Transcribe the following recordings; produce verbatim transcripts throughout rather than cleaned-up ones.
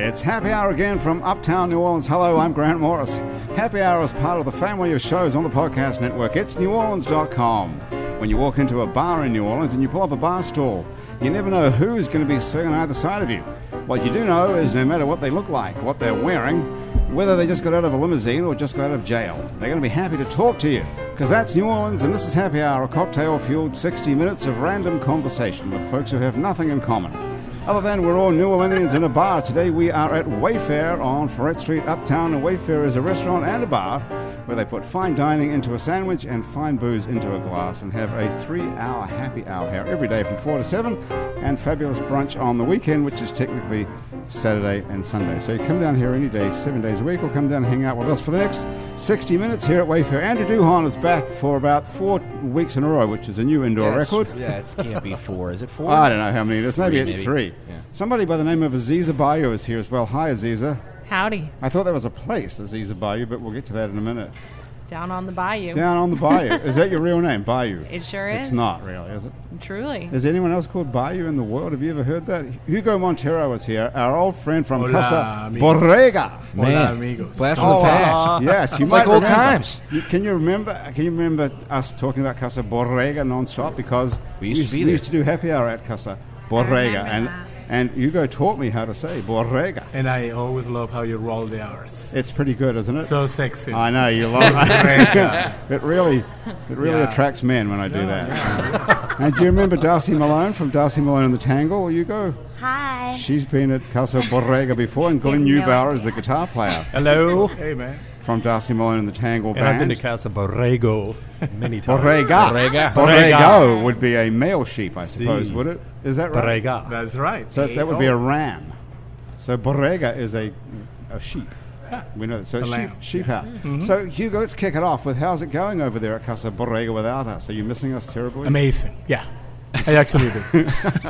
It's Happy Hour again from Uptown New Orleans. Hello, I'm Grant Morris. Happy Hour is part of the family of shows on the podcast network. It's new orleans dot com. When you walk into a bar in New Orleans and you pull up a bar stool, you never know who's going to be sitting on either side of you. What you do know is no matter what they look like, what they're wearing, whether they just got out of a limousine or just got out of jail, they're going to be happy to talk to you. Because that's New Orleans, and this is Happy Hour, a cocktail-fueled sixty minutes of random conversation with folks who have nothing in common. Other than we're all New Orleanians in a bar. Today we are at Wayfair on Ferret Street, Uptown. And Wayfair is a restaurant and a bar where they put fine dining into a sandwich and fine booze into a glass and have a three-hour happy hour here every day from four to seven, and fabulous brunch on the weekend, which is technically Saturday and Sunday. So you come down here any day, seven days a week, or come down and hang out with us for the next sixty minutes here at Wayfair. Andrew Duhon is back for about four weeks in a row, which is a new indoor yeah, record. Yeah, it can't be four. Is it four? I don't know how many it is. Maybe Three, it's maybe. three. Yeah. Somebody by the name of Aziza Bayou is here as well. Hi, Aziza. Howdy. I thought that was a place, Aziza Bayou, but we'll get to that in a minute. Down on the bayou. Down on the Bayou. Is that your real name, Bayou? It sure is. It's not really, is it? Truly. Is anyone else called Bayou in the world? Have you ever heard that? Hugo Montero is here, our old friend from Hola, Casa amigos. Borrega. Hola, Man, amigos. blast from Oh, the past. yes, you It's might like old remember. times. You, can you remember? Can you remember us talking about Casa Borrega non-stop? Because We used to be we there. used to do happy hour at Casa Borrega, remember and that. and Hugo taught me how to say Borrega. And I always love how you roll the R's. It's pretty good, isn't it? So sexy. I know you love it. It really, it really Yeah. attracts men when I do Yeah, that. And do you remember Darcy Malone from Darcy Malone and the Tangle? Hugo. Hi. She's been at Casa Borrega before, and Glenn Yeah, no Neubauer is the guitar player Hello. Hey, man. from Darcy Malone and the Tangle And band. I've been to Casa Borrego many times. Borrega. Borrega. Borrego would be a male sheep, I Si. suppose, would it? Is that right? Borrega. That's right. So Hey, that would be a oh. ram. So Borrega is a a sheep. We know that. So A sheep, lamb, sheep yeah. house. Mm-hmm. So Hugo, let's kick it off with how's it going over there at Casa Borrega without us? Are you missing us terribly? Amazing. Yeah. I actually do.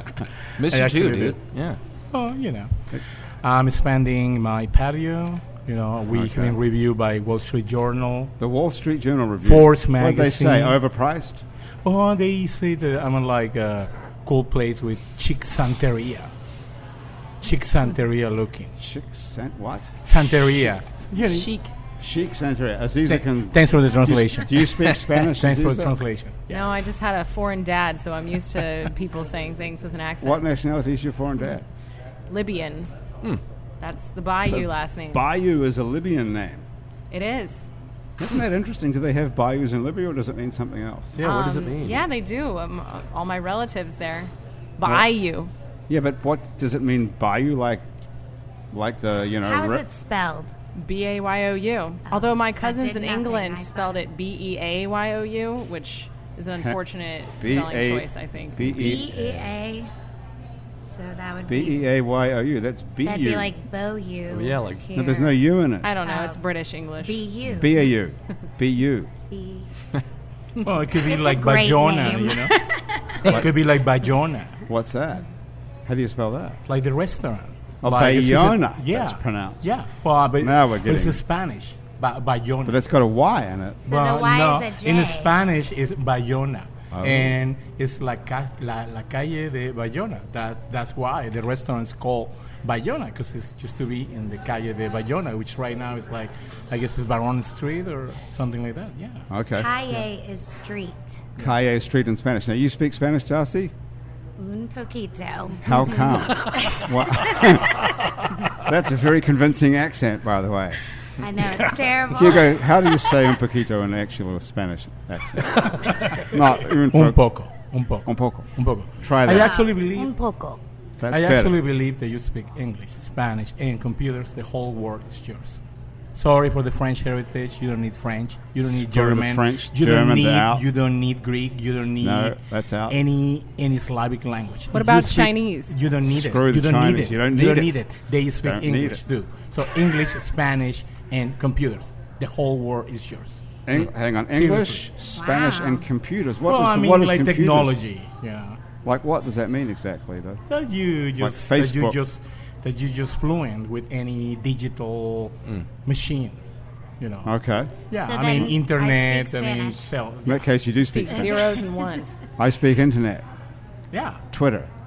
Miss I you actually too, did. dude. Yeah. Oh, you know. I'm expanding my patio. You know, we Okay. have been reviewed by Wall Street Journal. The Wall Street Journal review. Forbes What did they say? magazine. Overpriced? Oh, they say that I'm like a cool place with chic Santeria. Chic Santeria looking. Chic Sant what? Santeria. Yeah, Chic. Chic Santeria. Aziza th- can. Thanks for the Do you, translation. do you speak Spanish? Thanks for the Aziza? translation. No, I just had a foreign dad, so I'm used to people saying things with an accent. What nationality is your foreign dad? Libyan. That's the bayou So last name. Bayou is a Libyan name. It is. Isn't that interesting? Do they have bayous in Libya, or does it mean something else? Yeah, what does it Um, mean? Yeah, they do. Um, all my relatives there. Bayou. Yeah, but what does it mean? Bayou, like, like the you know. How is ri- it spelled? B A Y O U. Although my I cousins did in nothing. England I spelled thought- it B E A Y O U, which is an unfortunate spelling B A choice, I think. B B E E A. So that would B be. E A Y O U. That's B U. That'd be like Bo U. Yeah, like- here. No, there's no U in it. I don't know. Oh. It's British English. B U. B A U. B U. B. Well, it could be It's a like great Bajona, name. you know? It could be like Bajona, What's that? How do you spell that? like the restaurant. Oh, Like, it's just a- Bayona, Yeah. that's pronounced. Yeah. Well, but Now we're but it's getting- the Spanish. Ba- Bayona. But that's got a Y in it. So the Well, Y no, is a J. in Spanish it's Bayona. Oh. And it's la, ca- la, la calle de Bayona. That, that's why the restaurant's called Bayona, because it's used to be in the calle de Bayona, which right now is like, I guess it's Baron Street or something like that. Yeah. Okay. Calle is street. Calle Street in Spanish. Now, you speak Spanish, Darcy? Un poquito. How come? What? That's a very convincing accent, by the way. I know, it's terrible. Hugo, how do you say un poquito in actual Spanish accent? Not un, po- Un poco. Un poco. Un poco. Un poco. Try I that. actually believe Un poco. That's I better. actually believe that you speak English, Spanish, and computers. The whole world is yours. Sorry for the French heritage. You don't need French. You don't need Screw the German. French, you German, don't need. they're out. You don't need Greek. You don't need. No, that's out. Any any Slavic language. What You about speak- Chinese? You don't need Screw it. the You don't Chinese. need it. You don't need need it. it. They speak Don't need English it. too. So English, Spanish, and computers. The whole world is yours. Eng- hang on. Seriously. English, Spanish, Wow. and computers. What well, is I the, mean, what is like computers? technology. Yeah. Like, what does that mean exactly, though? That you just Like that you Facebook. just that you just fluent with any digital machine. You know. Okay. Yeah, So I mean then I internet. speak I, mean Spanish. cells. In that case, you do speak Speak Spanish. zeros and ones. I speak internet, Yeah, Twitter,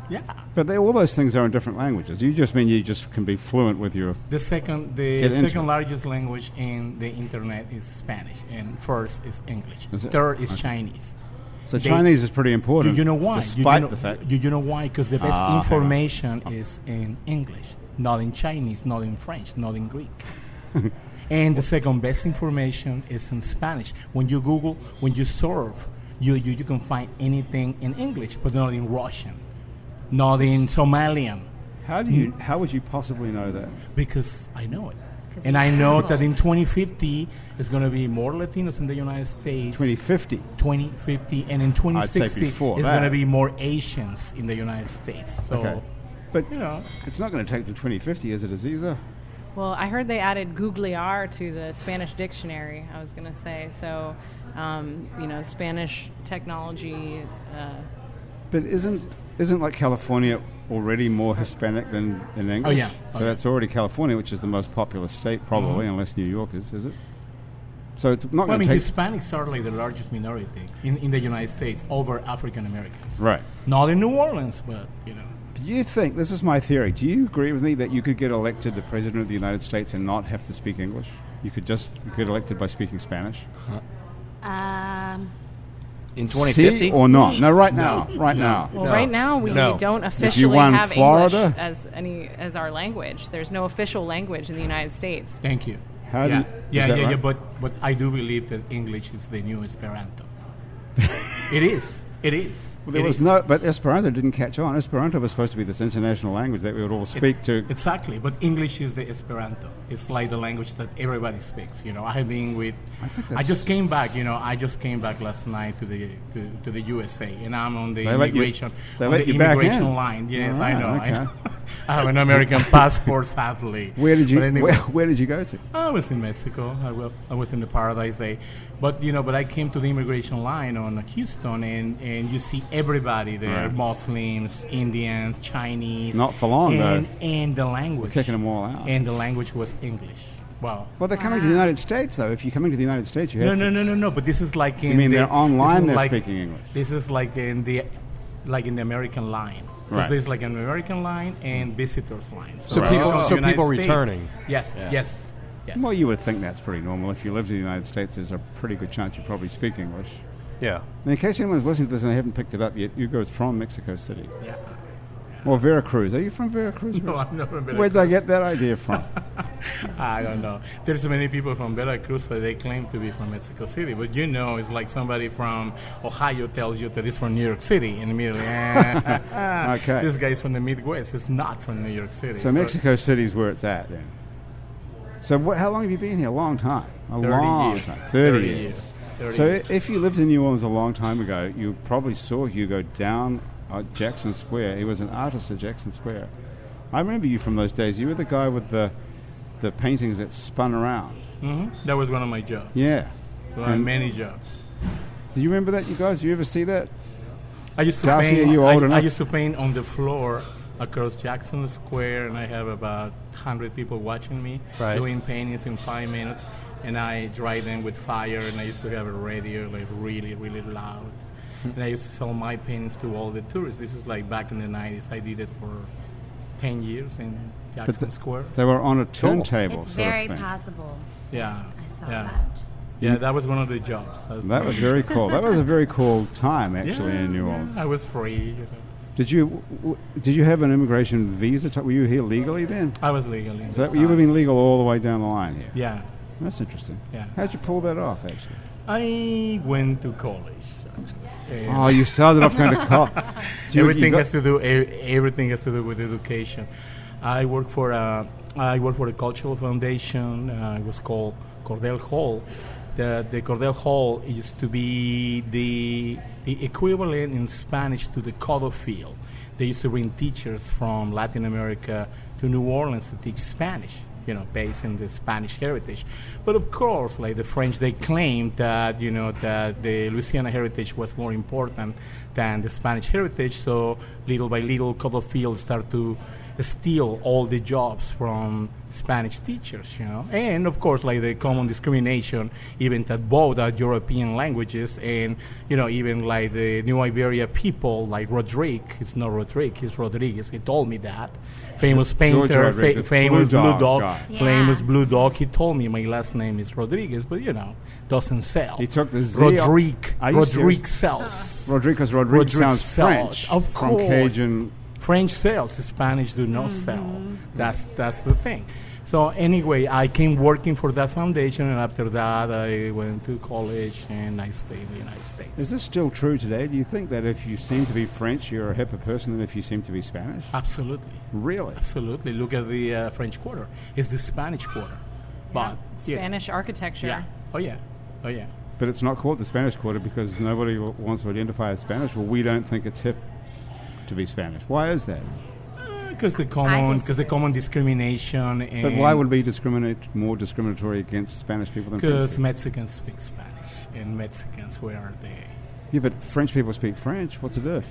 Yeah. But they, all those things are in different languages. You just mean you just can be fluent with your... The second, the Get into second it. largest language in the internet is Spanish, and first is English. Is it? Third is Okay. Chinese. So They- Chinese is pretty You, important. you know why? Despite you, you know, the fact... You, you know why? Because the best Ah, hang on. information is in English, not in Chinese, not in French, not in Greek. And the second best information is in Spanish. When you Google, when you surf, you, you, you can find anything in English, but not in Russian, not in Somalian, How do you? How would you possibly know that? because I know it. 'Cause And it's I know Googled. that in twenty fifty, there's going to be more Latinos in the United States. twenty fifty. twenty fifty, and in twenty I'd say sixty, before there's going to that. be more Asians in the United States. So, Okay. But you know, it's not going to take to twenty fifty, is it, Aziza? Well, I heard they added googlyar to the Spanish dictionary. I was going to say so. Um, you know, Spanish technology. Uh, But isn't isn't like California already more Hispanic than in English? yeah. So Oh, yeah. that's already California, which is the most populous state, probably, unless New York is, is it? So it's not well, I going mean, to take. Hispanics are like the largest minority in, in the United States over African Americans. Right. Not in New Orleans, but, you know. Do you think, this is my theory, do you agree with me that you could get elected the President of the United States and not have to speak English? You could just get elected by speaking Spanish? Um, In twenty fifty? See or not? No, right now. Right now. well, No. right now we No. don't you officially won have Florida? English as any as our language. There's no official language in the United States. Thank you. How do yeah, you- is yeah, that yeah, right? yeah, but, but I do believe that English is the new Esperanto. It is. It is. Well, there It was is. no, but Esperanto didn't catch on. Esperanto was supposed to be this international language that we would all speak to. Exactly, but English is the Esperanto. It's like the language that everybody speaks. You know, I have been with. I think I that's- just came back. You know, I just came back last night to the to, to the U S A, and I'm on the They let you- immigration. they on let the you back immigration in? line. Yes, All I right, know. I, okay. know. I have an American passport, sadly. Where did you? But anyway, Where, where did you go to? I was in Mexico. I, will, I was in the Paradise Day, but you know, but I came to the immigration line on Houston, and, and you see everybody there: Right. Muslims, Indians, Chinese. Not for long, and, though. And the language, Kicking them all out. and the language was English. Wow. Well, they're coming to the United States, though. If you're coming to the United States, you have No, to. no, no, no, no. But this is like in. You mean the, they're online, this is they're like- speaking English? This is like in the, like in the American line. Because Right. there's like an American line and visitors line. So when you people- come to so the United people States- returning. Yes, Yeah. yes, yes. Well, you would think that's pretty normal. If you live in the United States, there's a pretty good chance you probably speak English. Yeah. And in case anyone's listening to this and they haven't picked it up yet, you go from Mexico City. yeah. Or Veracruz. Are you from Veracruz? No, I'm not from Veracruz. Where'd they get that idea from? I don't know. There's many people from Veracruz that they claim to be from Mexico City, but you know, it's like somebody from Ohio tells you that he's from New York City, and immediately, eh, Okay. this guy's from the Midwest. It's not from New York City. So Mexico City's where it's at then. So wh- how long have you been here? A long time. A thirty long years. time. Thirty, thirty years. years. thirty So years. i- if you lived in New Orleans a long time ago, you probably saw Hugo down at Jackson Square. He was an artist at Jackson Square. I remember you from those days. You were the guy with the the paintings that spun around. Mhm. That was one of my jobs. Yeah. One of And- many jobs. Do you remember that, you guys? Do you ever see that? I used to Darcy, paint. are you old I, I enough? used to paint on the floor across Jackson Square, and I have about hundred people watching me Right. doing paintings in five minutes. And I dry them with fire, and I used to have a radio like really, really loud. And I used to sell my paintings to all the tourists. This is like back in the nineties. I did it for ten years in Jackson the- Square. They were on a turntable it's sort very of thing. possible. Yeah, I saw yeah, that. yeah. That was one of the jobs. That was very cool. That was a very cool time, actually, Yeah, in New yeah, Orleans. I was free. You know. Did you w- w- did you have an immigration visa? T- were you here legally then? I was legal. in So the that, you've time. been legal all the way down the line here. Yeah, That's interesting. yeah. How'd you pull that off, actually? I went to college. Actually. And Oh, you started off going to college. So you- you everything got- has to do. e- Everything has to do with education. I work for a. I work for a cultural foundation. Uh, it was called Cordell Hall. The the Cordell Hall used to be the the equivalent in Spanish to the Codo Field. They used to bring teachers from Latin America to New Orleans to teach Spanish, you know, based in the Spanish heritage. But of course, like the French, they claimed that, you know, that the Louisiana heritage was more important than the Spanish heritage. So little by little, Codo Field started to steal all the jobs from Spanish teachers, you know. And of course, like the common discrimination, even that both are European languages, and you know, even like the New Iberia people, like Rodrigue, it's not Rodrigue, it's Rodriguez. He told me that. Famous George painter, Rodrigue, fa- the famous Blue blue Dog dog, guy. Yeah. famous blue dog. He told me my last name is Rodriguez, but you know, doesn't sell. He took the Z off- Rodrigue. Are you Rodrigue serious? sells. Rodriguez Rodriguez Rodrigue sounds sells, French. of from course. Cajun. French sells, Spanish do not sell. That's that's the thing. So anyway, I came working for that foundation, and after that, I went to college and I stayed in the United States. Is this still true today? Do you think that if you seem to be French, you're a hipper person than if you seem to be Spanish? Absolutely, Really? absolutely. Look at the uh, French Quarter. It's the Spanish Quarter, but yeah. Spanish architecture. Yeah. Oh yeah. Oh yeah. But it's not called the Spanish Quarter because nobody w- wants to identify as Spanish. Well, we don't think it's hip to be Spanish. Why is that? Because the common, because the common discrimination, and But why would we discriminate more discriminatory against Spanish people than French because people? Mexicans speak Spanish, and Mexicans, where are they? Yeah, but French people speak French. What's the diff?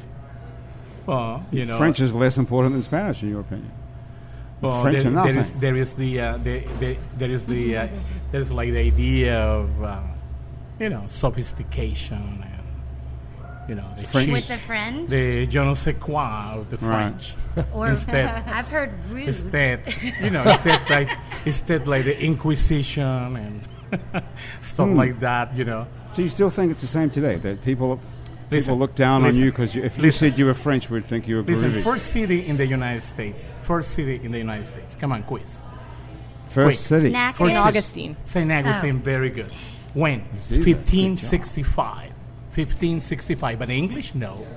Well, you know, French is less important than Spanish, in your opinion. Well, French there, or nothing. there is there is the, uh, the, the there is the uh, there is like the idea of uh, you know, sophistication and you know the French. cheap- With the French? the je ne sais quoi of the Right. French. Or instead, I've heard rude. instead, you know, instead like instead like the Inquisition and stuff Hmm. like that. You know, So you still think it's the same today? That people Listen, people look down listen, on you because if you listen. said you were French, we'd think you were listen, groovy. first city in the United States, first city in the United States. Come on, quiz. First quick. city. Nac- Saint First- Augustine. Saint Augustine, Oh. very good. When? Ziza, fifteen good job. sixty-five. fifteen sixty-five. By the English, no.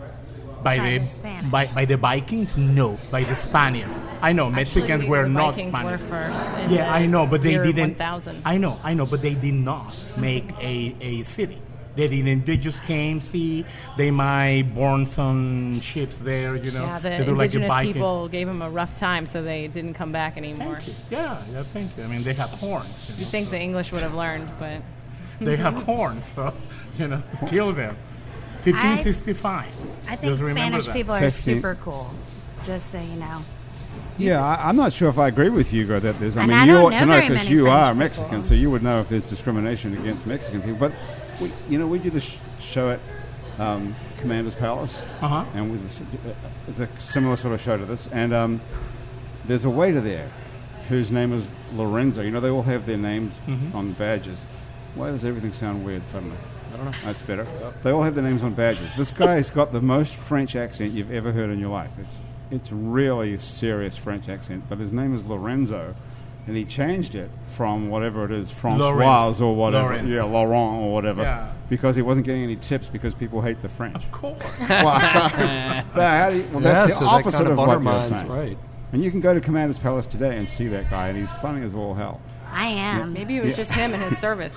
By By the the Spanish. by, by the Vikings, no. By the Spaniards, I know Mexicans Actually, were the not Vikings Spanish. were first. in Yeah, the I know, but they year didn't. one thousand. I know, I know, but they did not make a, a city. They didn't. They just came, see. They might born some ships there, you know. Yeah, the They do like a indigenous Viking- people gave them a rough time, so they didn't come back anymore. Thank you. Yeah, yeah, thank you. I mean, they have horns. You You know, think the English would have learned, but they have horns, so you know, kill them. fifteen sixty-five. I think Just remember Spanish that. people are Fifteen. super cool. Just so you know. Yeah, I, I'm not sure if I agree with you, Hugo, that there's. I And mean, I you don't ought know to know very because many you French are people. Mexican, so you would know if there's discrimination against Mexican people. But we, you know, we do the sh- show at um, Commander's Palace, Uh-huh. and with this, uh, it's a similar sort of show to this. And um, there's a waiter there whose name is Lorenzo. You know, they all have their names Mm-hmm. on badges. Why does everything sound weird suddenly? I don't know. That's better. They all have their names on badges. This guy's got the most French accent you've ever heard in your life. It's it's really a serious French accent, but his name is Lorenzo, and he changed it from whatever it is, Francois Lawrence. or whatever, Lawrence. yeah, Laurent or whatever, Yeah. because he wasn't getting any tips because people hate the French. Of course. well, so, so how do you, well, that's yeah, the so that opposite kind of of what you're undermines, saying. right? And you can go to Commander's Palace today and see that guy, and he's funny as all hell. I am. maybe it was Yeah. just him and his service.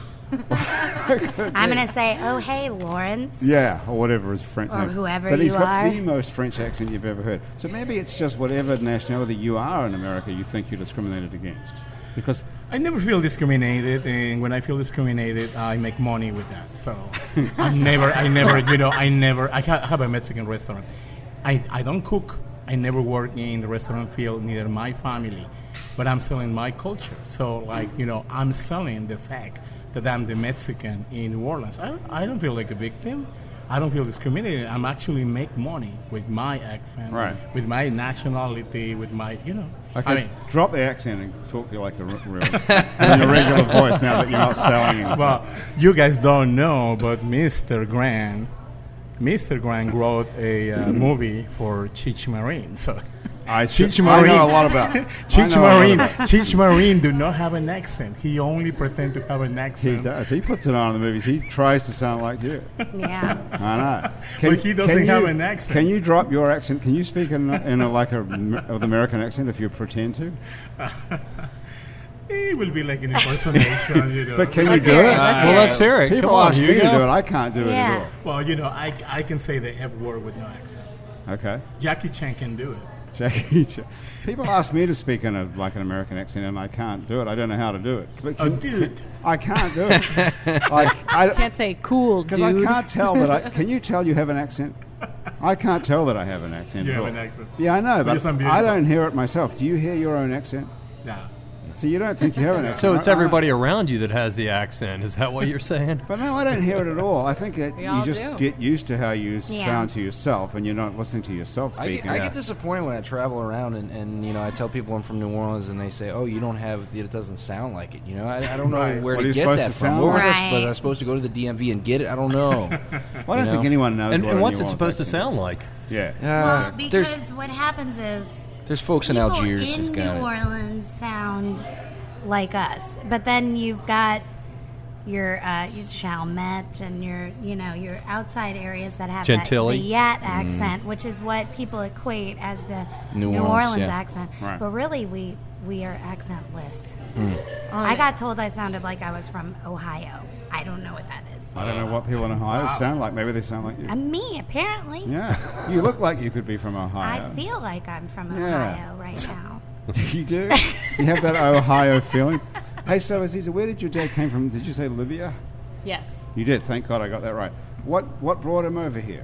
I'm going to say, oh, hey, Lawrence. Yeah, or whatever his French Or name is. whoever But he's you got are. the most French accent you've ever heard. So maybe it's just whatever nationality you are in America you think you're discriminated against. Because I never feel discriminated, and when I feel discriminated, I make money with that. So I never, I never, you know, I never. I ha- have a Mexican restaurant. I, I don't cook. I never work in the restaurant field, neither my family, but I'm selling my culture. So, like, you know, I'm selling the fact that I'm the Mexican in New Orleans. I, I don't feel like a victim. I don't feel discriminated. I'm actually make money with my accent, Right. with my nationality, with my, you know. okay, I mean, drop the accent and talk to you like a r- real, in your regular voice now that you're not selling anything. well, you guys don't know, but Mister Grant, Mister Grant wrote a uh, movie for Cheech Marine. So I, Cheech should, I Marine. know a lot about it. I Cheech know a lot Marine, about it. Cheech Marine do not have an accent. He only pretend to have an He accent. does. He puts it on in the movies. He tries to sound like you. Yeah. I know. But he doesn't can have you- an accent. Can you drop your accent? Can you speak in, a- in a, like a with American accent if you pretend to? It will be like an impersonation, you know. But can you Let's do hear it? it. Let's well, hear let's it. hear it. People Come on, ask me Hugo. to do it. I can't do it Yeah. at all. Well, you know, I, I can say the F word with no accent. Okay. Jackie Chan can do it. Jackie Chan. People ask me to speak in a like an American accent, and I can't do it. I don't know how to do it. But Oh, can- dude. I can't do it. like I Can't say cool, because I dude. can't tell that. I, can you tell you have an accent? I can't tell that I have an accent. You at have all. an accent. Yeah, I know, You but sound I beautiful. don't hear it myself. Do you hear your own accent? No. So you don't think you have an accent? So it's I- I- everybody around you that has the accent. Is that what you're saying? But no, I don't hear it at all. I think that We you all just do. get used to how you Yeah. sound to yourself, and you're not listening to yourself I, get- speaking. I Yeah. get disappointed when I travel around and, and you know I tell people I'm from New Orleans and they say, oh, you don't have it doesn't sound like it. You know I, I don't know Right. where What are to you get supposed that to from. sound What was, I, like? was I supposed to go to the D M V and get it? I don't know. Well, I don't you think know? anyone knows. And, what and a what's New it supposed to Orleans sound accent like? is. Yeah. Uh, Well, there's because what happens is there's folks in people Algiers who's in got New it. Orleans sound like us, but then you've got your uh, your Chalmette and your you know your outside areas that have Gentilly. that, the Yat accent, which is what people equate as the New New, Orleans, Orleans, yeah. accent. Right. But really, we we are accentless. On I it- got told I sounded like I was from Ohio. I don't know what that is. I don't know what people in Ohio sound like. Maybe they sound like you. And me, apparently. Yeah. You look like you could be from Ohio. I feel like I'm from Yeah. Ohio right now. You do? You have that Ohio feeling? Hey, so Aziza, where did your dad came from? Did you say Libya? Yes. You did. Thank God I got that right. What What brought him over here?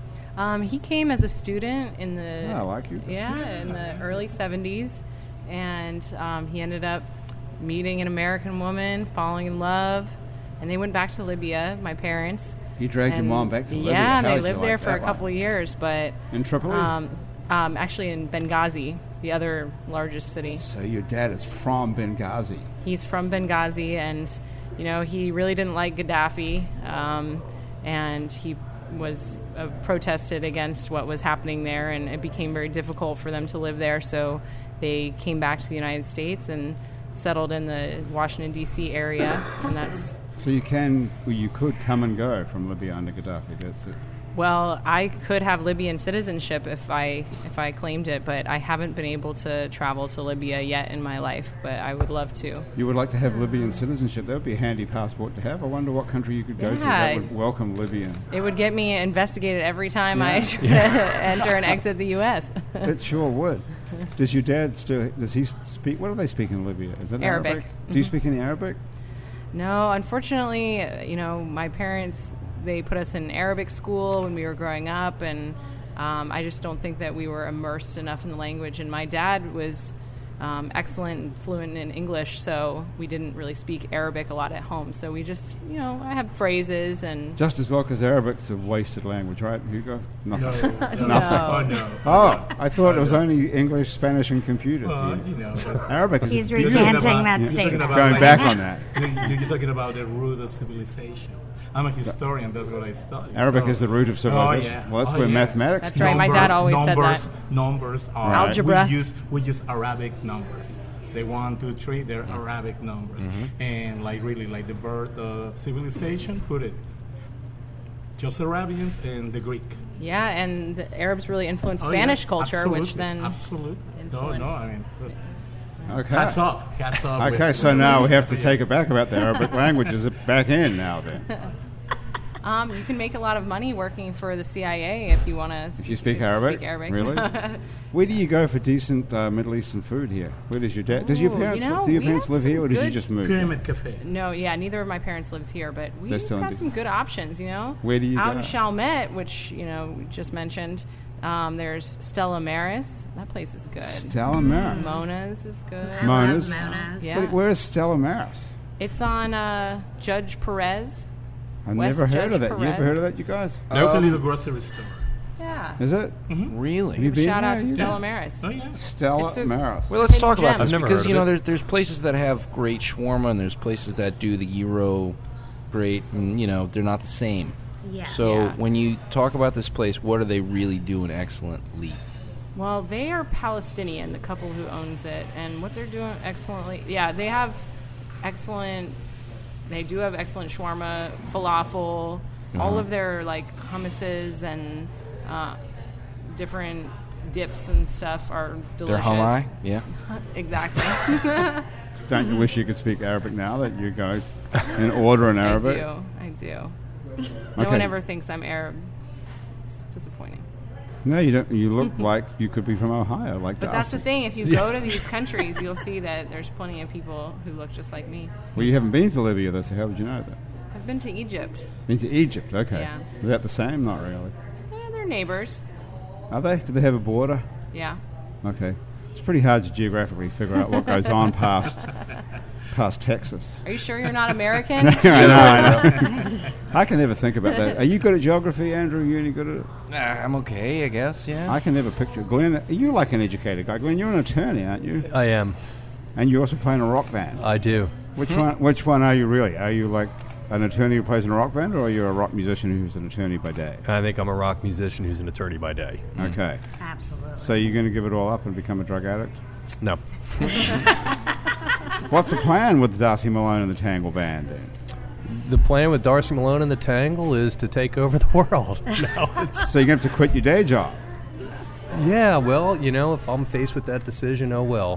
Um, he came as a student in the Yeah, I like you. yeah in the early seventies, and um, he ended up meeting an American woman, falling in love, and they went back to Libya. My parents. You dragged your And- mom back to Libya. Yeah, and How they did you lived like there for that a couple one? of years, but In Tripoli? um, um, actually in Benghazi, the other largest city. So your dad is from Benghazi. He's from Benghazi, and you know he really didn't like Gaddafi, um, and he was uh, protested against what was happening there, and it became very difficult for them to live there. So they came back to the United States and settled in the Washington D C area, and that's So you can, well, you could come and go from Libya under Gaddafi. That's it. well, I could have Libyan citizenship if I if I claimed it, but I haven't been able to travel to Libya yet in my life, but I would love to. You would like to have Libyan citizenship. That would be a handy passport to have. I wonder what country you could go to Yeah. that would welcome Libyan. It would get me investigated every time I Yeah. try to enter and exit the U S It sure would. Does your dad still, does he speak, what do they speak in Libya? Is it Arabic? Arabic. Do you speak any Arabic? No, unfortunately, uh, you know, my parents, they put us in Arabic school when we were growing up, and um, I just don't think that we were immersed enough in the language. And my dad was um, excellent and fluent in English, so we didn't really speak Arabic a lot at home. So we just, you know, I have phrases and... Just as well, because Arabic's a wasted language, right, Hugo? No, Nothing. no, Nothing. Oh, no. Oh, I thought it was only English, Spanish, and computers. Well, You- you know. but- Arabic is He's beautiful. You're talking recanting about- that you're statement. talking It's about going like- back on that. you- You're talking about the root of civilization. I'm a historian. That's what I studied. Arabic so- is the root of civilization. Oh, yeah. Well, that's Oh, where yeah. mathematics That's right, my dad always said numbers, that. Numbers are Right. Algebra. We use we use Arabic numbers. They one, two, three. They're Arabic numbers, Mm-hmm. and like really like the birth of civilization. Put it. Just Arabians and the Greek. Yeah, and the Arabs really influenced Oh, yeah. Spanish culture, which Absolutely. then... absolutely no, influenced. no. I mean, Okay. hats off, hats off. Okay, with- so with- now we have to take it back about the Arabic language. Is it back in now then? Um, you can make a lot of money working for the C I A if you want to. If you speak Arabic? Speak Arabic. Really? Where do you go for decent uh, Middle Eastern food here? Where does your dad? Does your Ooh, parents you know, do your we parents have live here, some or did you good just move? here? Pyramid Cafe. No, yeah, neither of my parents lives here, but we've They're still in got D C. some good options, you know. Where do you Out go? in Chalmette, which you know we just mentioned, um, there's Stella Maris. That place is good. Stella Maris. Mona's is good. I Mona's? love Mona's. Yeah. But where is Stella Maris? It's on uh, Judge Perez. I've West never heard Judge of that. You ever Perez. heard of that, you guys? There's a little grocery store. Yeah. Is it? Really? Have you been Shout out there? to You- Stella Maris. Oh yeah. Stella It's a- Maris. Well, let's Hidden talk about gem. this I've never because heard you of know it. there's there's places that have great shawarma and there's places that do the gyro great, and you know they're not the same. Yeah. So Yeah. when you talk about this place, what are they really doing excellently? Well, they are Palestinian, the couple who owns it, and what they're doing excellently. Yeah, they have excellent. They do have excellent shawarma, falafel, all of their like hummuses and uh, different dips and stuff are delicious. They're humai, yeah. Exactly. Don't you wish you could speak Arabic now that you go and order in Arabic? I do. I do. No Okay. one ever thinks I'm Arab. It's disappointing. No, you don't. You look like you could be from Ohio, like But that's Darcy. the thing. If you go to these countries, you'll see that there's plenty of people who look just like me. Well, you haven't been to Libya, though, so how would you know that? I've been to Egypt. Been to Egypt, okay. Yeah. Is that the same? Not really. Eh, they're neighbors. Are they? Do they have a border? Yeah. Okay. It's pretty hard to geographically figure out what goes on past past Texas. Are you sure you're not American? I know, I know. I can never think about that. Are you good at geography, Andrew? Are you any good at it? Ah, I'm okay, I guess. Yeah. I can never picture. Glenn, are you like an educated guy? Glenn, you're an attorney, aren't you? I am. And you also play in a rock band. I do. Which one? Which one are you really? Are you like an attorney who plays in a rock band, or are you a rock musician who's an attorney by day? I think I'm a rock musician who's an attorney by day. Okay. Absolutely. So you're going to give it all up and become a drug addict? No. What's the plan with Darcy Malone and the Tangle Band then? The plan with Darcy Malone and the Tangle is to take over the world. No, it's So you're going to have to quit your day job. yeah. Well, you know, if I'm faced with that decision, oh well.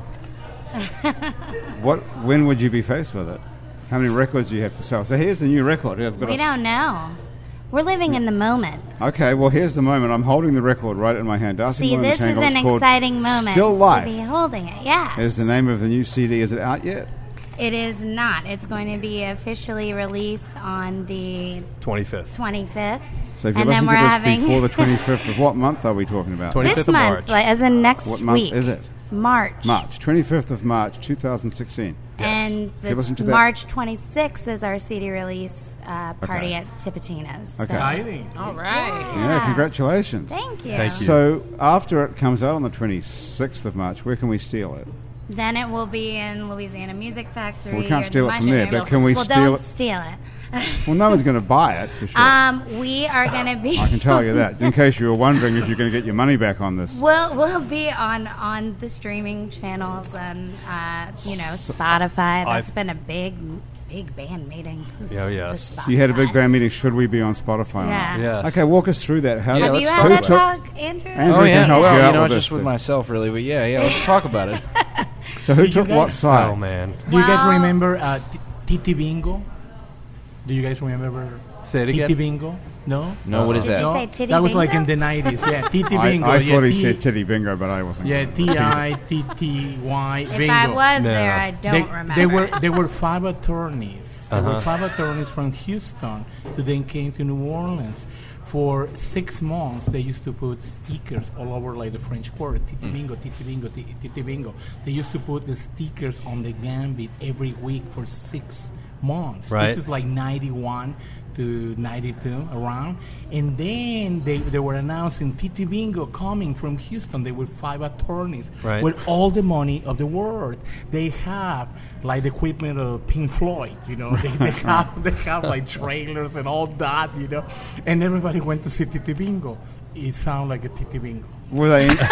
What? When would you be faced with it? How many records do you have to sell? So here's the new record. I've got We a- don't know. We're living in the moment. Okay, well here's the moment. I'm holding the record right in my hand. Darcy See, Malone and this the is Tangle. an It's called exciting moment Still Life to be holding it. Yes. is the name of the new C D. Is it out yet? It is not. It's going to be officially released on the twenty-fifth. twenty-fifth. So if you and listen then to we're this having before the twenty-fifth of what month are we talking about? twenty-fifth this of month, March. like, as in next What month week. is it? March. March. twenty-fifth of March, two thousand sixteen. And If you listen to the that- March twenty-sixth is our C D release uh, party Okay. at Tipitina's. Okay. Exciting. All right. Yeah, congratulations. Thank you. Thank you. So after it comes out on the twenty-sixth of March, where can we steal it? Then it will be in Louisiana Music Factory. We can't or steal the it from there, Mushroom. but can we well, steal don't it- steal it. Well, no one's going to buy it for sure. um, we are going to be. I can tell you that. In case you were wondering if you're going to get your money back on this. We'll, we'll be on, on the streaming channels and, uh, you know, Spotify. That's I've- been a big, big band meeting. Yeah, yes. The So you had a big Spotify. band meeting. Should we be on Spotify? or not? Yeah. Yes. Okay, walk us through that. How Yeah, Have let's you talk had that about talk, Andrew? Andrew Oh can yeah. help Well, you you out know, with just this, with too. myself, really. But yeah, yeah. Let's talk about it. So who Did you took what guys- side? Oh man. Do you guys Well- remember uh, T- Titi Bingo? Do you guys remember Say it Titi again. Bingo? No? No, what is Did that? you No? say Titty that was like Bingo? in the nineties. Yeah, Titi I, Bingo. I yeah, thought he T- said titty bingo, but I wasn't. Yeah, gonna- T I T T Y If Bingo. I was No. there, I don't they, remember. They were there were five attorneys. There Uh-huh. were five attorneys from Houston who then came to New Orleans. For six months, they used to put stickers all over like the French Quarter. Titi Bingo, Titi Bingo, Titi Titi Bingo. They used to put the stickers on the Gambit every week for six months. Right. This is like ninety-one to ninety-two around. And then they, they were announcing Titi Bingo coming from Houston. They were five attorneys Right. with all the money of the world. They have like the equipment of Pink Floyd, you know. They, they have they have like trailers and all that, you know. And everybody went to see Titi Bingo. It sounded like a Titi Bingo. Were they? In,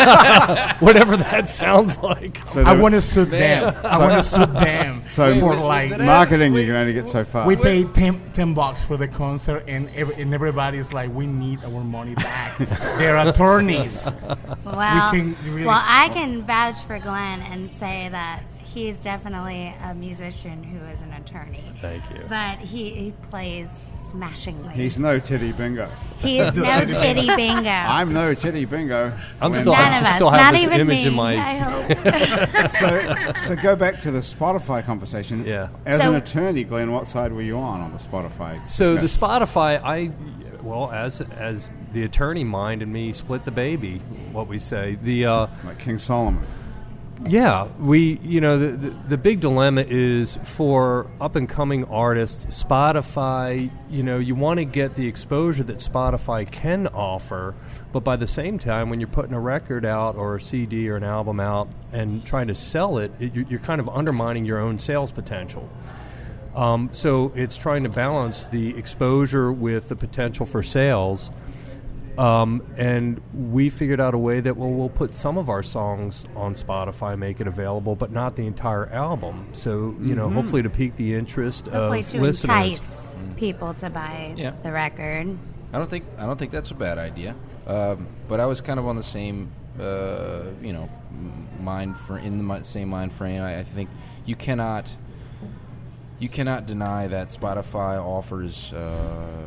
Whatever that sounds like. so I they- want to sue them. I want to sue them So for wait, like wait, marketing, you can only get so far. we paid ten, ten bucks for the concert, and every, and everybody's like, we need our money back. They're attorneys. Well, We can really- well, I can vouch for Glenn and say that he's definitely a musician who is an attorney. Thank you. But he, he plays smashingly. He's no titty bingo. he is no titty bingo. I'm no titty bingo. I'm When- still- None I of just us. still have Not this even image me. in my- I hope. so, so go back to the Spotify conversation. Yeah. As So- an attorney, Glenn, what side were you on on the Spotify? So the discussion? Spotify, I, well, as as the attorney mind and me split the baby, what we say. The uh, like King Solomon. yeah, we you know the, the the big dilemma is for up and coming artists. Spotify, you know, you want to get the exposure that Spotify can offer, but by the same time, when you're putting a record out or a C D or an album out and trying to sell it, it you're, you're kind of undermining your own sales potential. Um, so it's trying to balance the exposure with the potential for sales. Um, and we figured out a way that well, we'll put some of our songs on Spotify, make it available, but not the entire album. So, you know, hopefully to pique the interest Hopefully of to listeners. entice people to buy Yeah. the record. I don't think I don't think that's a bad idea. Um, but I was kind of on the same, uh, you know, m- mind fr- in the mi- same mind frame. I, I think you cannot you cannot deny that Spotify offers uh,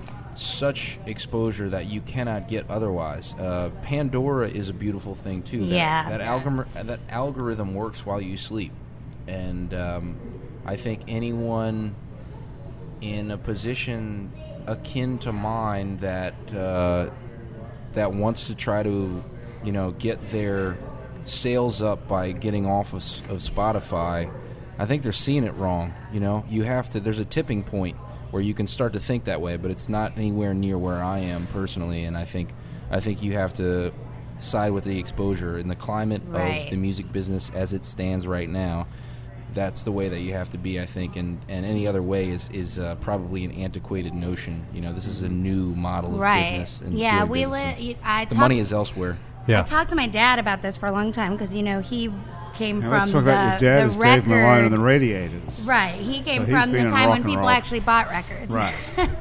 such exposure that you cannot get otherwise. Uh, Pandora is a beautiful thing too. That, Yeah, that yes. algorithm that algorithm works while you sleep, and um, I think anyone in a position akin to mine that uh, that wants to try to, you know, get their sales up by getting off of, of Spotify, I think they're seeing it wrong. You know, you have to. There's a tipping point where you can start to think that way, but it's not anywhere near where I am personally. And I think, I think you have to side with the exposure in the climate Right. of the music business as it stands right now. That's the way that you have to be, I think, and, and any other way is is uh, probably an antiquated notion. You know, this is a new model of Right. business. And Yeah, doing we business, li- and I the talk- money is elsewhere. Yeah. I talked to my dad about this for a long time because, you know, he came Now from let's talk the, about your dad the as record. Dave Malone and the Radiators. Right. He came So he's from been the in time rock when and people roll. actually bought records. Right.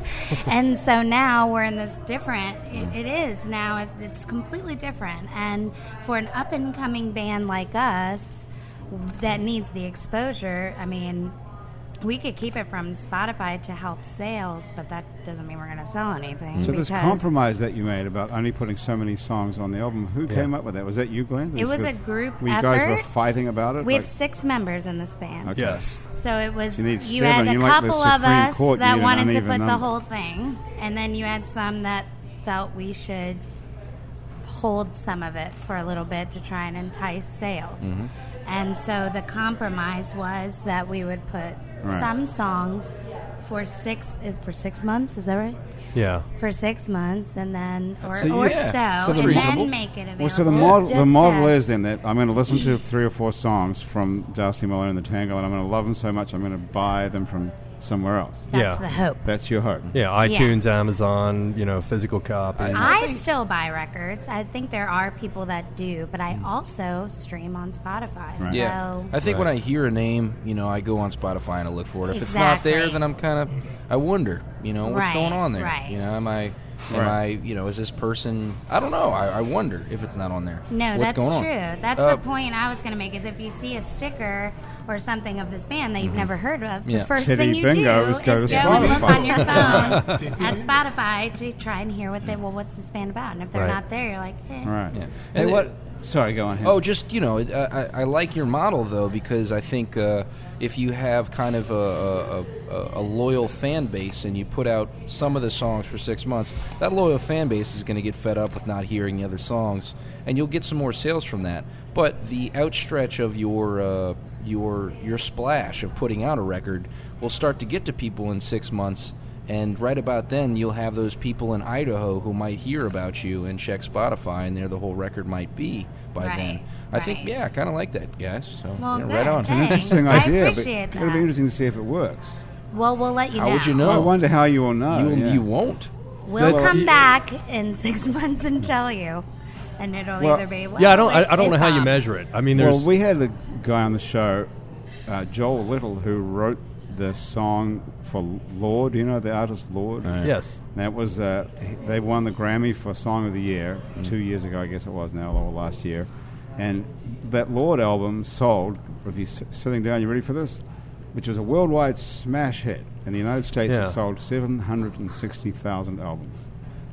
And so now we're in this different, it, it is now, it, it's completely different. And for an up and coming band like us that needs the exposure, I mean, we could keep it from Spotify to help sales, but that doesn't mean we're going to sell anything. So this because compromise that you made about only putting so many songs on the album, who came up with that? Was that you, Glenn? It was a This- group were you guys were effort. fighting about it? We have Like- six members in this band. Okay. Yes. So it was You need you seven. had a You like the couple of Supreme us Court, you that need an wanted to uneven put the number. whole thing, and then you had some that felt we should hold some of it for a little bit to try and entice sales. Mm-hmm. And so the compromise was that we would put Right. some songs for six uh, for six months. Is that right? Yeah. For six months, and then or, So you- or yeah. so, So the- and Reasonable. then make it available. Well, so the model, the Just model yet. is then that I'm going to listen to three or four songs from Darcy Malone and the Tangle, and I'm going to love them so much I'm going to buy them from somewhere else. That's Yeah. the hope. That's your hope. Yeah, iTunes, Amazon, you know, physical copy. I still buy records. I think there are people that do, but I also stream on Spotify. Right. So Yeah, I think Right. when I hear a name, you know, I go on Spotify and I look for it. If it's not there, Exactly. then I'm kind of, I wonder, you know, what's Right, going on there. right. You know, am I, am Right. I, you know, is this person? I don't know. I, I wonder if it's not on there. no, what's that's going on? true. That's Uh, the point I was going to make. Is if you see a sticker or something of this band that you've never heard of, Yeah. the first Titty thing you bingo do is go to go and look Spotify. on your phone at Spotify to try and hear what they. Well, what's this band about? And if they're Right. not there, you're like, eh. Right. Yeah. Hey, And what? it- Sorry, go on. Henry. Oh, just you know, it- I, I I like your model though because I think uh, if you have kind of a, a, a, a loyal fan base and you put out some of the songs for six months, that loyal fan base is going to get fed up with not hearing the other songs, and you'll get some more sales from that. But the outstretch of your uh, your your splash of putting out a record will start to get to people in six months. And right about then, you'll have those people in Idaho who might hear about you and check Spotify, and there the whole record might be by Right, then. I think, right. yeah, I kind of like that, guys. So, Well, yeah, good, right on. thanks. It's an interesting I idea, but appreciate it'll that. be interesting to see if it works. Well, we'll let you How know. would you know? I wonder how you will know. You, yeah. you won't. We'll That's- come back in six months and tell you, and it'll Well- either be well, yeah, I don't. I, it- I don't it know how you bombed. measure it. I mean, there's. Well, we had a guy on the show, uh, Joel Little, who wrote the song for Lord. You know the artist Lord. yes. That was uh, he- they won the Grammy for Song of the Year two years ago, I guess it was now, or last year. And that Lord album sold. If you're s- sitting down, you ready for this? Which was a worldwide smash hit. In the United States, Yeah. it sold seven hundred and sixty thousand albums.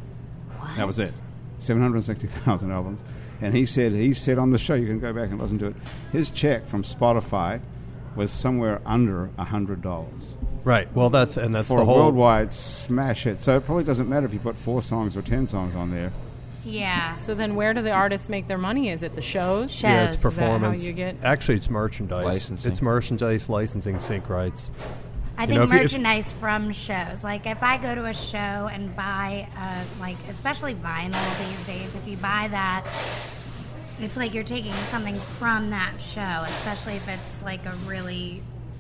What? That was it. seven hundred sixty thousand albums. And he said, he said on the show, you can go back and listen to it, his check from Spotify was somewhere under one hundred dollars Right. Well, that's and that's for the a whole. worldwide smash hit. So it probably doesn't matter if you put four songs or ten songs on there. Yeah. So then, where do the artists make their money? Is it the shows? Shows. Yeah, it's Is that how performance. you get- Actually, it's merchandise. Licensing. It's merchandise, licensing, sync rights. I You think know, if you- if- merchandise from shows. Like if I go to a show and buy, uh, like especially vinyl these days, if you buy that, it's like you're taking something from that show. Especially if it's like a really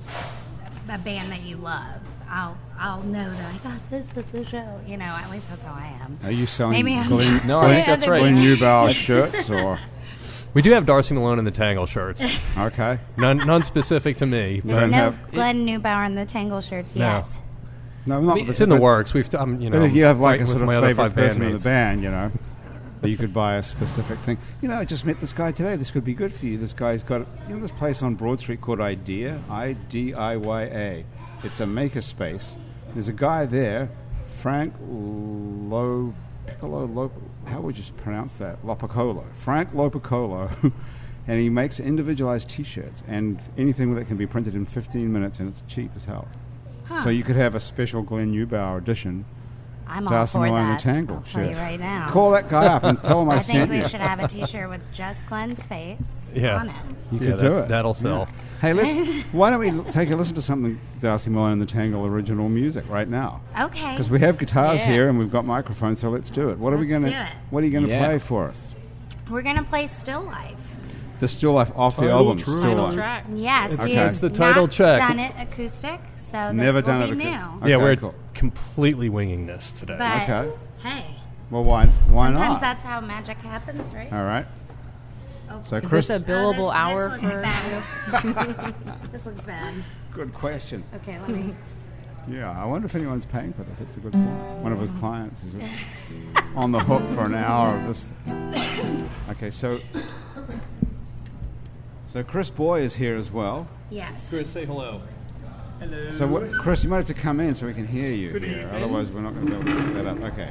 a band that you love. I'll I'll know that I got this at the show. You know, at least that's how I am. Are you selling Maybe I'm- Glenn, No, I think that's right. Glenn Newbauer shirts or We do have Darcy Malone and the Tangle shirts. okay? None, none specific to me, You but don't No have Glenn Newbauer and the Tangle shirts No. yet. no, not mean, the- it's in the but- works. We've, um, you know, But if you have like a fighting with sort of my other favorite five person in the bandmates. band, you know, that you could buy a specific thing. You know, I just met this guy today. This could be good for you. This guy's got, you know, this place on Broad Street called Idea, I D I Y A. It's a maker space. There's a guy there, Frank Lo Piccolo. Lo, how would you pronounce that? Lopicolo. Frank Lopicolo. And he makes individualized T-shirts and anything that can be printed in fifteen minutes, and it's cheap as hell. So you could have a special Glenn Newbauer edition I'm all Darcy for Malone and that. the Tangle. I'll tell you Sure. right now. Call that guy up and tell him I, I sent think we you. should have a T-shirt with just Glenn's face Yeah. on it. You Yeah, could do that- it. that'll sell. Yeah. Hey, let's. Why don't we l- take a listen to something Darcy Malone and the Tangle original music right now? Okay. Because we have guitars Yeah. here and we've got microphones, so let's do it. What are we Let's gonna? do it. What are you gonna Yeah. play for us? We're gonna play Still Life. The Still Life off the Title album. track. Still Final Life. track. Yes, It's- we've it's the title not track. done it acoustic, so this Never will done be it. new. acou- yeah, Okay, we're cool. completely winging this today. But Okay. hey, Well, why? Why sometimes not? that's how magic happens, right? All right. Oh, So Is Chris, this a oh, billable this, hour this for? looks bad. This looks bad. good question. Okay, let me. Yeah, I wonder if anyone's paying for this. That's a good point. One of his clients is on the hook for an hour of this. Okay, so so Chris Boy is here as well. Yes. Chris, say hello. Hello. So what, Chris, you might have to come in so we can hear you here. Otherwise, we're not going to be able to pick that up. Okay.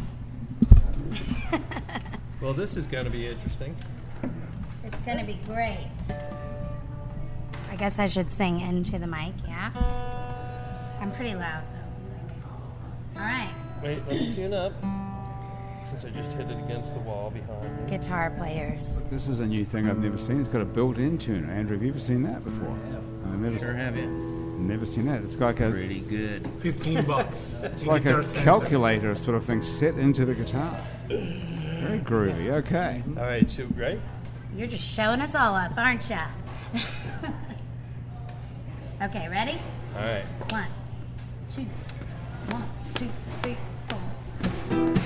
Well, this is going to be interesting. It's gonna be great. I guess I should sing into the mic, yeah? I'm pretty loud though. Alright. Wait, let me tune up. Since I just hit it against the wall behind me. Guitar players. This is a new thing I've never seen. It's got a built-in tuner. Andrew, have you ever seen that before? I've never, Sure s- have you. never seen that. It's like a, Pretty good. Fifteen bucks. it's like a calculator sort of thing set into the guitar. Very groovy. Okay. All right, so, right? You're just showing us all up, aren't ya? Okay, ready? All right. One, two, one, two, three, four.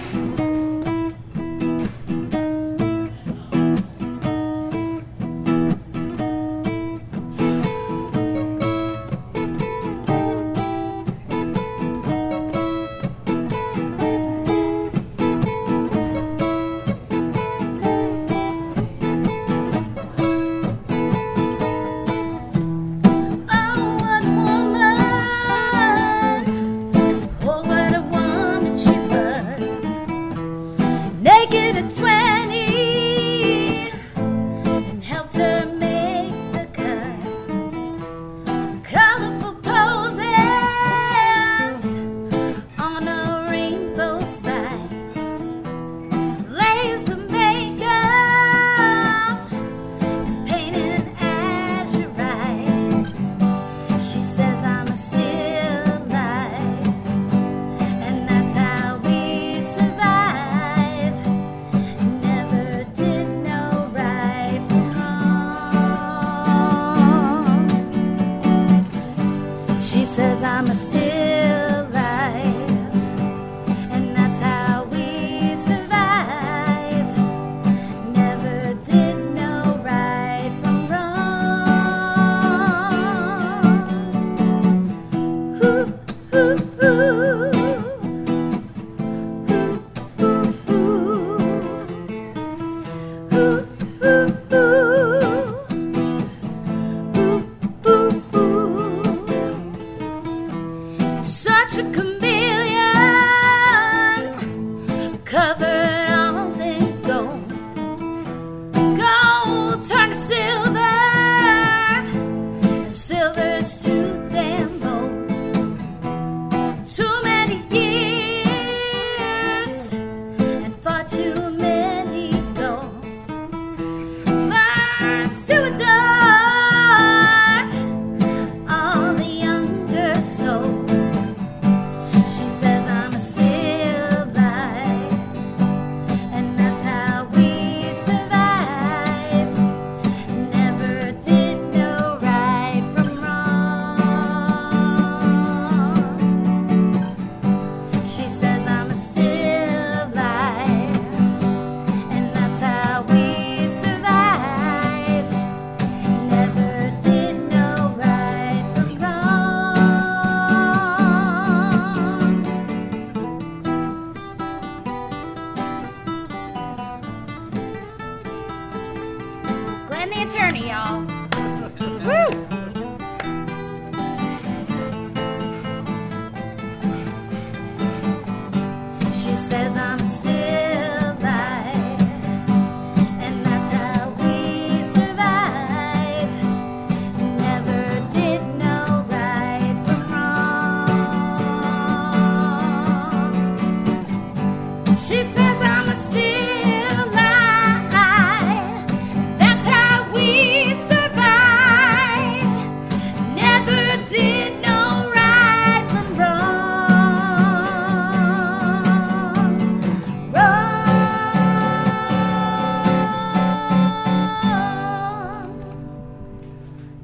Oh, what a woman! Oh, what a woman!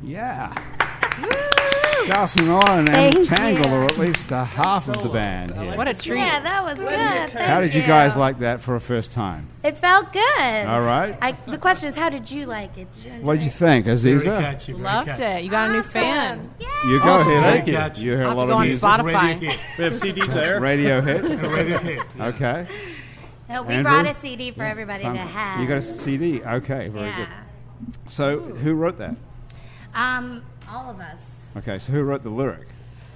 Yeah. Darcy Moore and Thank Tangle you. are at least uh, half of the band here. What a treat. Yeah, that was good. Thank How did you guys like that for a first time? It felt good. All right. I, the question is, how did you like it? Did you What did you enjoy think, Very Aziza? catchy, very Loved catchy. it. You got a new Awesome. fan. Yeah. You go Awesome, ahead. thank you. Catchy. You hear a I'll lot have to go of on music. Spotify. Radio hit. We have C Ds there. Radio hit. Radio hit. Okay. No, we Andrew? brought a C D for everybody Fun. to have. You got a C D. Okay, very yeah. good. So, who wrote that? Um, all of us. Okay, so who wrote the lyric?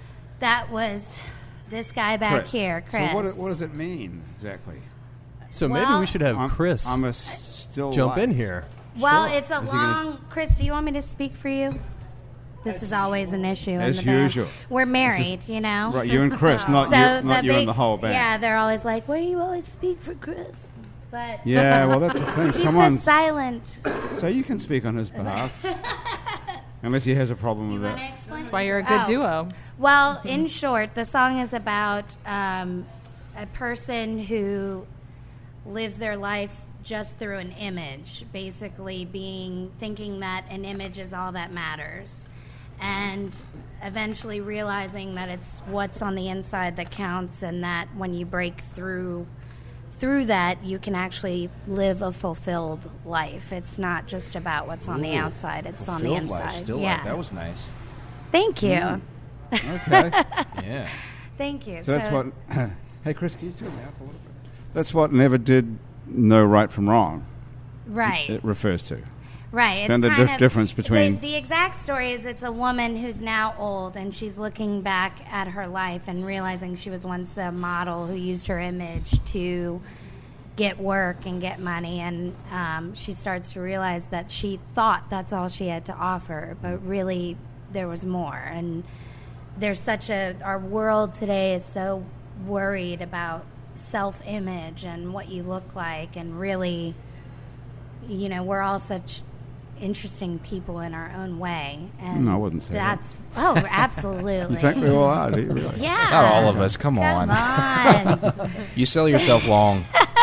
That was this guy back Chris. here, Chris. So, what, what does it mean exactly? So maybe Well- we should have I'm, Chris I'm a still jump life. in here. Well, Sure. it's a Is he gonna- long. Chris, do you want me to speak for you? This is always an issue. in As the band. usual. We're This married, is- you know. Right, you and Chris, not so you, the not you big, and the whole band. Yeah, they're always like, "Well, you always speak for Chris," but Yeah, well, that's the thing. he's the Someone's silent. so you can speak on his behalf, unless he has a problem with that. That's why you're a good Oh. duo. Well, in short, the song is about um, a person who lives their life just through an image, basically being thinking that an image is all that matters, and eventually realizing that it's what's on the inside that counts, and that when you break through through that, you can actually live a fulfilled life. It's not just about what's on the Ooh, outside; it's on the Fulfilled inside. life, still yeah. life. That was nice. Thank you. Mm. Okay, Yeah. Thank you. so that's what. Hey, Chris, can you turn me up a little bit? That's what never did know right from wrong. Right. It refers to. Right. It's And the kind dif- of- difference between- the, the exact story is it's a woman who's now old and she's looking back at her life and realizing she was once a model who used her image to get work and get money, and um, she starts to realize that she thought that's all she had to offer, but really there was more. And there's such a our world today is so worried about self-image and what you look like, and really, you know, we're all such interesting people in our own way, and No, I wouldn't say that. that's oh absolutely. You think we all are? Do you really? Yeah, Not all of us. Come, Come on. on. You sell yourself long.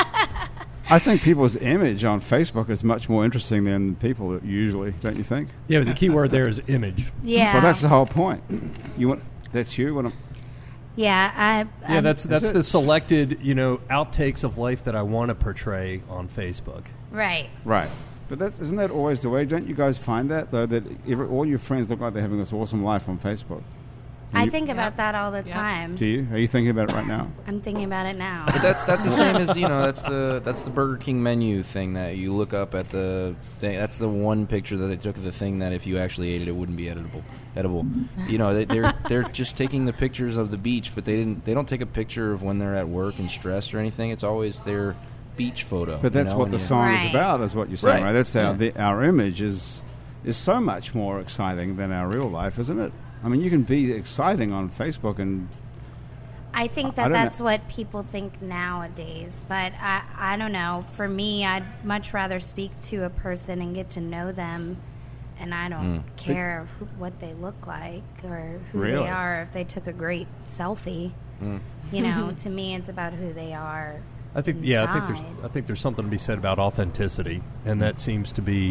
I think people's image on Facebook is much more interesting than people usually. Don't you think? Yeah, but the key word there is image. Yeah, Well, that's the whole point. You want that's you. Want to, yeah. I Yeah, um, that's that's it? the selected, you know, outtakes of life that I want to portray on Facebook. right. right. But that, isn't that always the way? Don't you guys find that, though, that every, all your friends look like they're having this awesome life on Facebook? I you- think about that all the Yeah. time. Do you? Are you thinking about it right now? I'm thinking about it now. But that's that's the same as you know that's the that's the Burger King menu thing that you look up at the thing. That's the one picture that they took of the thing that if you actually ate it, it wouldn't be edible. Edible. You know, they, they're they're just taking the pictures of the beach, but they didn't. They don't take a picture of when they're at work and stressed or anything. It's always their beach photo. But you that's know, what and the you- song is Right. about, is what you're saying, Right. right? That's our Yeah. the, our image is is so much more exciting than our real life, isn't it? I mean, you can be exciting on Facebook, and I think I that don't know. that's what people think nowadays, but I, I don't know. For me, I'd much rather speak to a person and get to know them, and I don't care who, what they look like or who Really? they are. If they took a great selfie, you know, to me, it's about who they are. I think yeah, I think there's inside. I think there's something to be said about authenticity, and that seems to be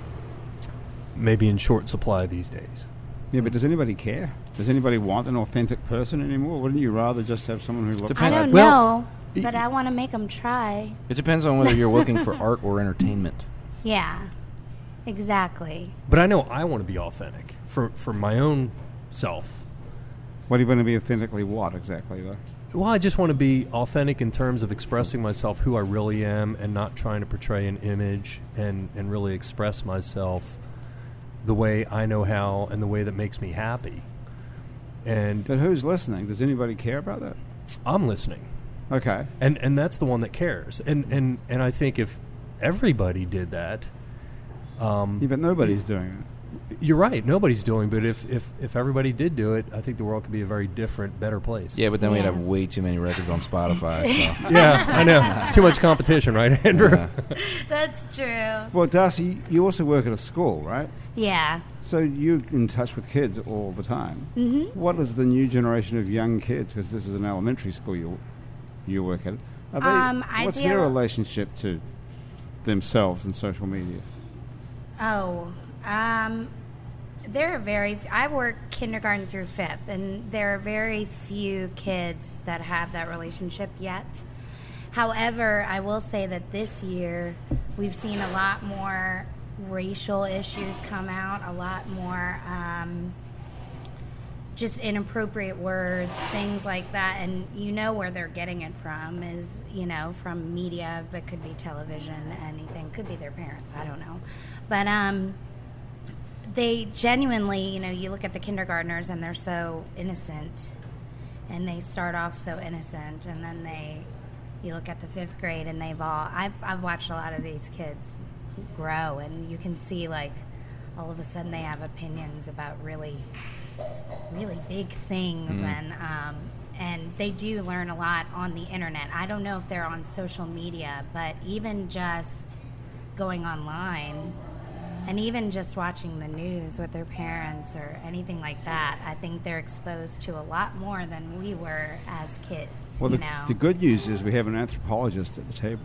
maybe in short supply these days. yeah. But does anybody care? Does anybody want an authentic person anymore? Wouldn't you rather just have someone who looks Depends. I like? don't Well, know, but I want to make them try. It depends on whether you're looking for art or entertainment. Yeah, exactly. But I know I want to be authentic for for my own self. What are you going to be authentically what exactly, though? Well, I just want to be authentic in terms of expressing myself, who I really am, and not trying to portray an image, and, and really express myself the way I know how and the way that makes me happy. And But who's listening? Does anybody care about that? I'm listening. Okay. And and that's the one that cares. And and, and I think if everybody did that, um, Yeah, but nobody's doing it. you're right, nobody's doing, but if, if, if everybody did do it, I think the world could be a very different, better place. Yeah, but then we'd Yeah. have way too many records on Spotify. So. Yeah, I know. Too much competition, right, Andrew? Yeah. That's true. Well, Darcy, you also work at a school, right? Yeah. So you're in touch with kids all the time. Mm-hmm. What is the new generation of young kids? Because this is an elementary school you you work at. Are they, Um, I what's their deal- relationship to themselves and social media? Oh, um, there are very. I work kindergarten through fifth, and there are very few kids that have that relationship yet. However, I will say that this year we've seen a lot more racial issues come out, a lot more um, just inappropriate words, things like that. And you know where they're getting it from is, you know, from media, but could be television, anything. Could be their parents, I don't know. But um, they genuinely, you know, you look at the kindergartners and they're so innocent. And they start off so innocent, and then they, you look at the fifth grade and they've all, I've, I've watched a lot of these kids grow, and you can see like all of a sudden they have opinions about really really big things. Mm-hmm. and um, and they do learn a lot on the internet. I don't know if they're on social media, but even just going online and even just watching the news with their parents or anything like that, I think they're exposed to a lot more than we were as kids. Well, you the, know? the good news is we have an anthropologist at the table.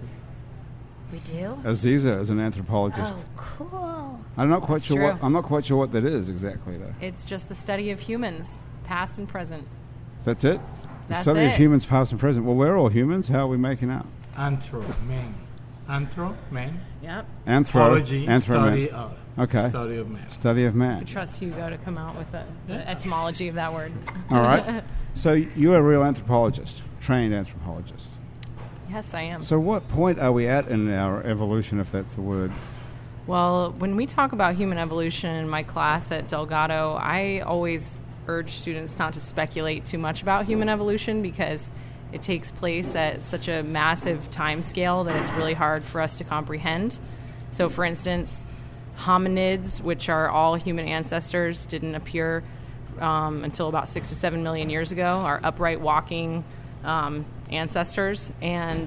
We do? Aziza is an anthropologist. Oh, cool. I'm not quite That's sure true. what I'm not quite sure what that is exactly, though. It's just the study of humans, past and present. That's it. The That's study of it. humans, past and present. Well, we're all humans. How are we making out? Anthro, man. Anthro, man. Yep. Anthro, Ology, anthro, study man. of. Okay. Study of man. Study of man. I trust Hugo to come out with the, the etymology of that word. All right. So you're a real anthropologist, trained anthropologist. Yes, I am. So what point are we at in our evolution, if that's the word? Well, when we talk about human evolution in my class at Delgado, I always urge students not to speculate too much about human evolution because it takes place at such a massive time scale that it's really hard for us to comprehend. So, for instance, hominids, which are all human ancestors, didn't appear um, until about six to seven million years ago, are upright walking um, ancestors. And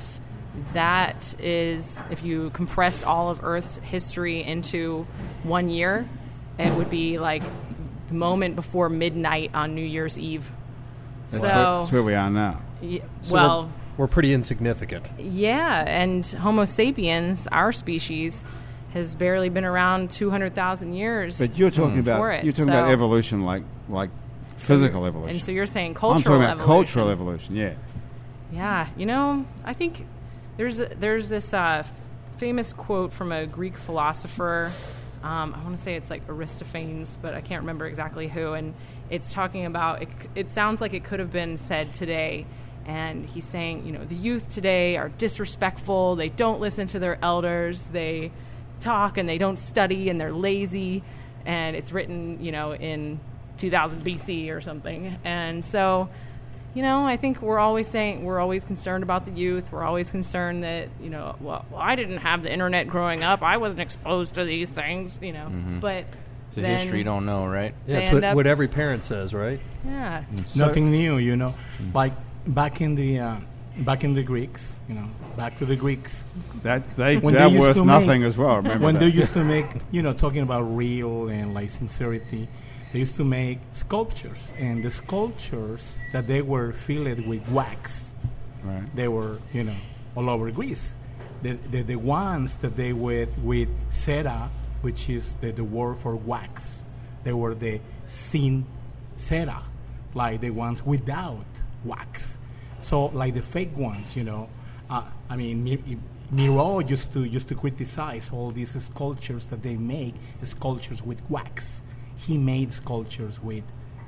that is, if you compressed all of Earth's history into one year, it would be like the moment before midnight on New Year's Eve. That's, so, where, that's where we are now. y- So well, we're, we're pretty insignificant. yeah, and Homo sapiens, our species, has barely been around two hundred thousand years. But you're talking about for it, you're talking so- about evolution, like like physical evolution. And so you're saying I'm cultural talking about evolution. cultural evolution. Yeah. Yeah, you know, I think there's a, there's this uh, famous quote from a Greek philosopher. Um, I want to say it's like Aristophanes, but I can't remember exactly who. And it's talking about it. It sounds like it could have been said today. And he's saying, you know, the youth today are disrespectful. They don't listen to their elders. They talk and they don't study and they're lazy. And it's written, you know, in two thousand B C or something. And so, you know, I think we're always saying we're always concerned about the youth. We're always concerned that, you know, well, well I didn't have the internet growing up. I wasn't exposed to these things, you know. Mm-hmm. But It's a then, history you don't know, right? Yeah, They it's what, end up- what every parent says, right? Yeah. So- Nothing new, you know. Like back in the uh, back in the Greeks, you know, back to the Greeks. That they When they're they used worth to nothing make- as well. Remember when that. they used to make, you know, talking about real and like sincerity, they used to make sculptures, and the sculptures that they were filled with wax, Right. they were, you know, all over Greece. The the, the ones that they were with cera, which is the, the word for wax, they were the sin cera, like the ones without wax. So like the fake ones, you know. Uh, I mean, Mi- Miro used to used to criticize all these sculptures that they make, sculptures with wax. He made sculptures with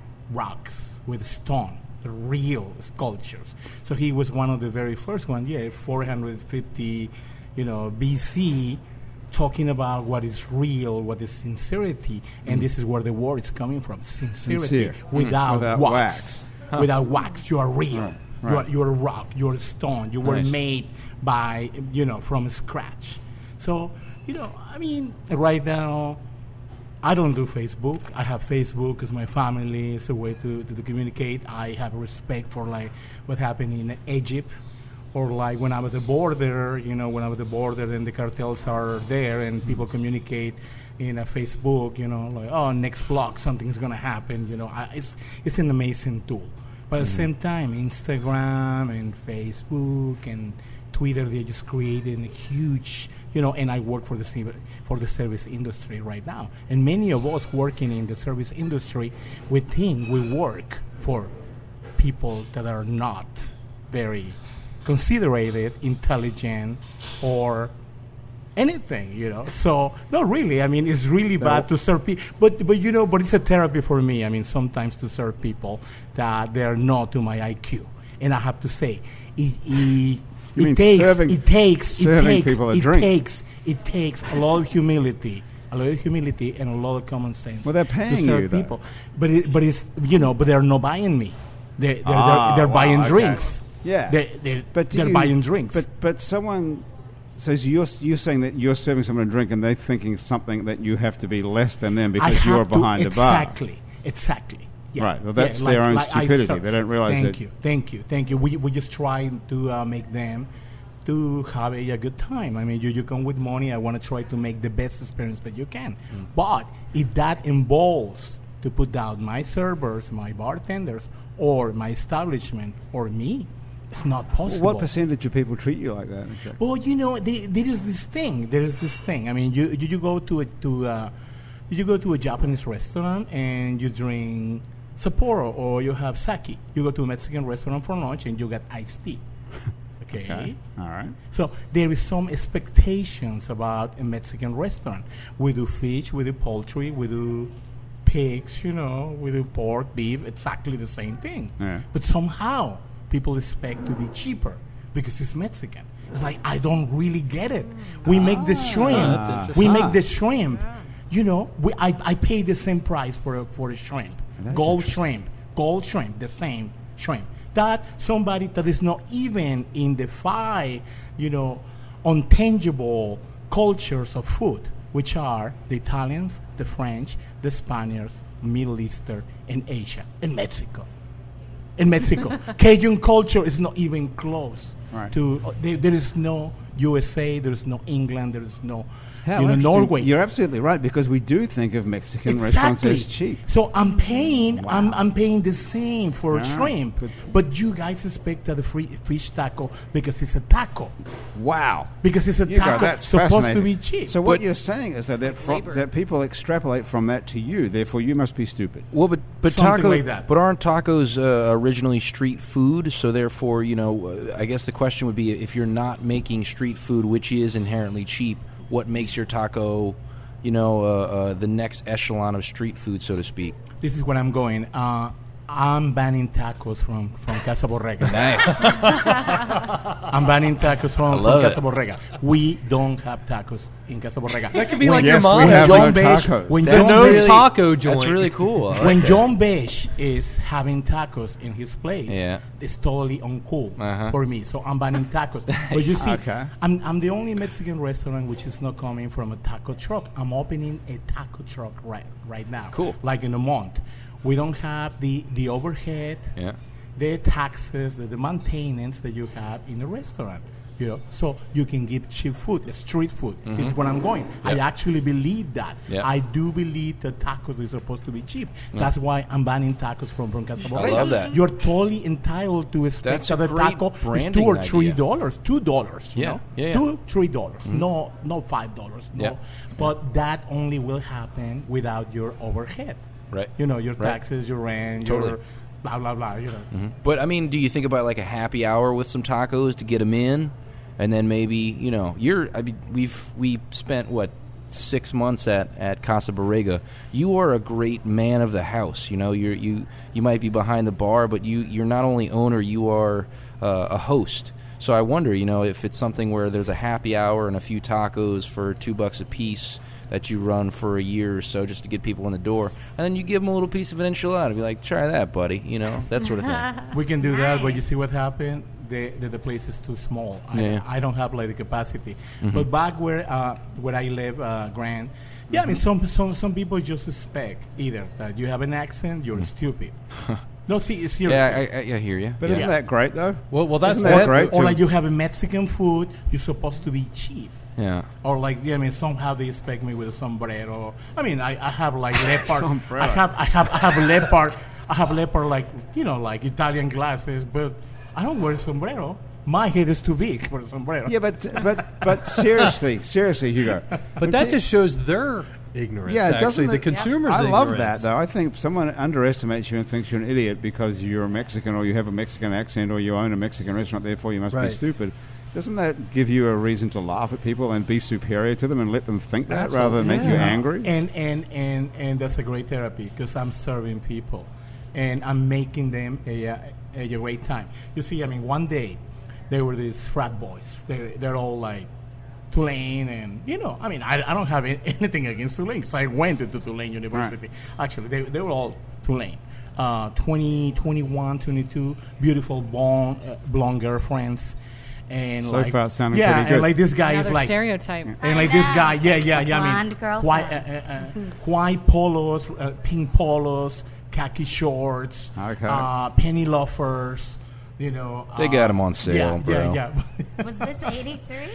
rocks, with stone, the real sculptures. So he was one of the very first ones, yeah, four hundred fifty, you know, B C, talking about what is real, what is sincerity, and this is where the word is coming from, sincerity, Sincere. without, Without wax. wax. Huh. Without wax, you are real. Right, You, are, right. you are a rock, you are a stone, you were Nice. made by, you know, from scratch. So, you know, I mean, right now, I don't do Facebook. I have Facebook because my family is a way to, to, to communicate. I have respect for like what happened in Egypt, or like when I'm at the border. You know, when I'm at the border, then the cartels are there and people communicate in a Facebook. You know, like oh, next block something's gonna happen. You know, I, it's it's an amazing tool. But at the same time, Instagram and Facebook and Twitter, they just created a huge you know, and I work for the civ- for the service industry right now. And many of us working in the service industry, we think we work for people that are not very considerate, intelligent, or anything, you know. So not really. I mean, it's really bad to serve people, but but you know, but it's a therapy for me. I mean, sometimes to serve people that they are not to my I Q, and I have to say, it it, You mean it takes serving- it takes serving it takes people a it drink. takes it takes a lot of humility. A lot of humility and a lot of common sense. Well, they're to paying serve you, though. people, but it, but it's you know, but they're not buying me. They they're, Ah, they're, they're wow, buying okay. drinks. Yeah. they they're, But do they're you- buying drinks. But but someone. So you're you're saying that you're serving someone a drink and they're thinking something that you have to be less than them I because you're have to- behind a bar. Exactly, exactly. Yeah. Right, well, that's Yeah, their own I stupidity. serve- They don't realize Thank that- you, thank you, thank you. We we just try to uh, make them to have a, a good time. I mean, you, you come with money. I want to try to make the best experience that you can. Mm. But if that involves to put down my servers, my bartenders, or my establishment, or me, it's not possible. What percentage of people treat you like that? Exactly. Well, you know, they, there is this thing. There is this thing. I mean, you you, you go to a, to uh, you go to a Japanese restaurant and you drink Sapporo or you have sake. You go to a Mexican restaurant for lunch and you get iced tea. Okay. Okay. All right. So there is some expectations about a Mexican restaurant. We do fish, we do poultry, we do pigs, you know, we do pork, beef, exactly the same thing. Yeah. But somehow people expect to be cheaper because it's Mexican. It's like, I don't really get it. We make the shrimp. that's we interesting. make the shrimp. You know, we, I, I pay the same price for a, for a shrimp. That's Gold interesting. shrimp. Gold shrimp, the same shrimp. That somebody that is not even in the five, you know, untangible cultures of food, which are the Italians, the French, the Spaniards, Middle Eastern, and Asia, and Mexico. In Mexico, Cajun culture is not even close Right. to. Uh, there, there is no U S A, there is no England, there is no, How you know, interesting. Norway. You're absolutely right because we do think of Mexican restaurants as cheap. So I'm paying, I'm, Wow. I'm paying the same for Yeah, shrimp, good. but you guys expect a free fish taco because it's a taco, Wow. because it's a You go, taco that's supposed to fascinating. be cheap. So what But- you're saying is that that, fro- Labor. that people extrapolate from that to you. Therefore, you must be stupid. Well, but but Something taco, like that. but aren't tacos uh, originally street food? So therefore, you know, uh, I guess the question would be, if you're not making street food, which is inherently cheap, what makes your taco, you know, uh, uh, the next echelon of street food, so to speak? This is where I'm going. Uh, I'm banning tacos from, from Casa Borrega. Nice. I'm banning tacos from, from love Casa it. Borrega. We don't have tacos in Casa Borrega. That could be When like yes, your we mom. have John no Beige- tacos. when There's John no Beige- taco joint. That's really cool. I like when that. John Beige is having tacos in his place, Yeah. it's totally uncool Uh-huh. for me. So I'm banning tacos. But you see, Okay. I'm, I'm the only Mexican restaurant which is not coming from a taco truck. I'm opening a taco truck right right now. Cool. Like in a month. We don't have the, the overhead, Yeah. the taxes, the, the maintenance that you have in a restaurant. You know, so you can give cheap food, street food. This is where I'm going. I Yeah. actually believe that. Yeah. I do believe that tacos is supposed to be cheap. That's why I'm banning tacos from, from Casa Borrega. love that. You're totally entitled to expect That's a that the great taco is branding two or three idea. dollars, two dollars. You Yeah. know? Yeah, yeah. two, three dollars. No, no five dollars. No, Yeah. but that only will happen without your overhead. Right. You know, your Right. taxes, your rent, Totally. your blah blah blah. You know. But I mean, do you think about like a happy hour with some tacos to get them in, and then maybe, you know, you're. I mean, we've we spent what six months at, at Casa Borrega. You are a great man of the house. You know, you're you you might be behind the bar, but you you're not only owner, you are uh, a host. So I wonder, you know, if it's something where there's a happy hour and a few tacos for two bucks a piece that you run for a year or so just to get people in the door, and then you give them a little piece of an enchilada and be like, try that, buddy, you know, that sort of thing. We can do that, but you see what happened? The, the, the place is too small. Yeah. I, I don't have like the capacity. But back where uh, where I live, uh, Grant, yeah, I mean, some, some some people just expect either that you have an accent, you're stupid. No, see, seriously. Yeah, I, I, I hear you. But yeah. isn't that great, though? Well, well, that's Isn't that that- great? Or to- like you have a Mexican food, you're supposed to be cheap. Yeah. Or like, yeah, I mean, somehow they expect me with a sombrero. I mean, I, I have like leopard. Sombrero. I have I have I have a leopard. I have leopard like you know like Italian glasses, but I don't wear a sombrero. my head is too big for a sombrero. Yeah, but but but seriously, seriously, Hugo. But that just shows their ignorance. Yeah, actually, doesn't the it- consumer's I love ignorance. that, though. I think someone underestimates you and thinks you're an idiot because you're a Mexican or you have a Mexican accent or you own a Mexican restaurant, therefore you must be Right. stupid. Doesn't that give you a reason to laugh at people and be superior to them and let them think that rather than make you Yeah. angry? And and and and that's a great therapy because I'm serving people, and I'm making them a, a, a great time. You see, I mean, one day they were these frat boys. They they're all like Tulane, and you know, I mean, I, I don't have a- anything against Tulane because I went to Tulane University. Actually, they they were all Tulane. Uh, twenty, twenty-one, twenty-two, beautiful blonde, uh, blonde girlfriends. And So like, far it's sounding yeah, pretty good. and like this guy Another is like stereotype. and I like this know. guy, yeah, yeah, yeah. I Blonde mean, girlfriend. white, uh, uh, uh, white polos, uh, pink polos, khaki shorts, Okay. uh, penny loafers. You know, They uh, got 'em on sale, yeah, bro. Yeah, yeah. Was this eighty-three?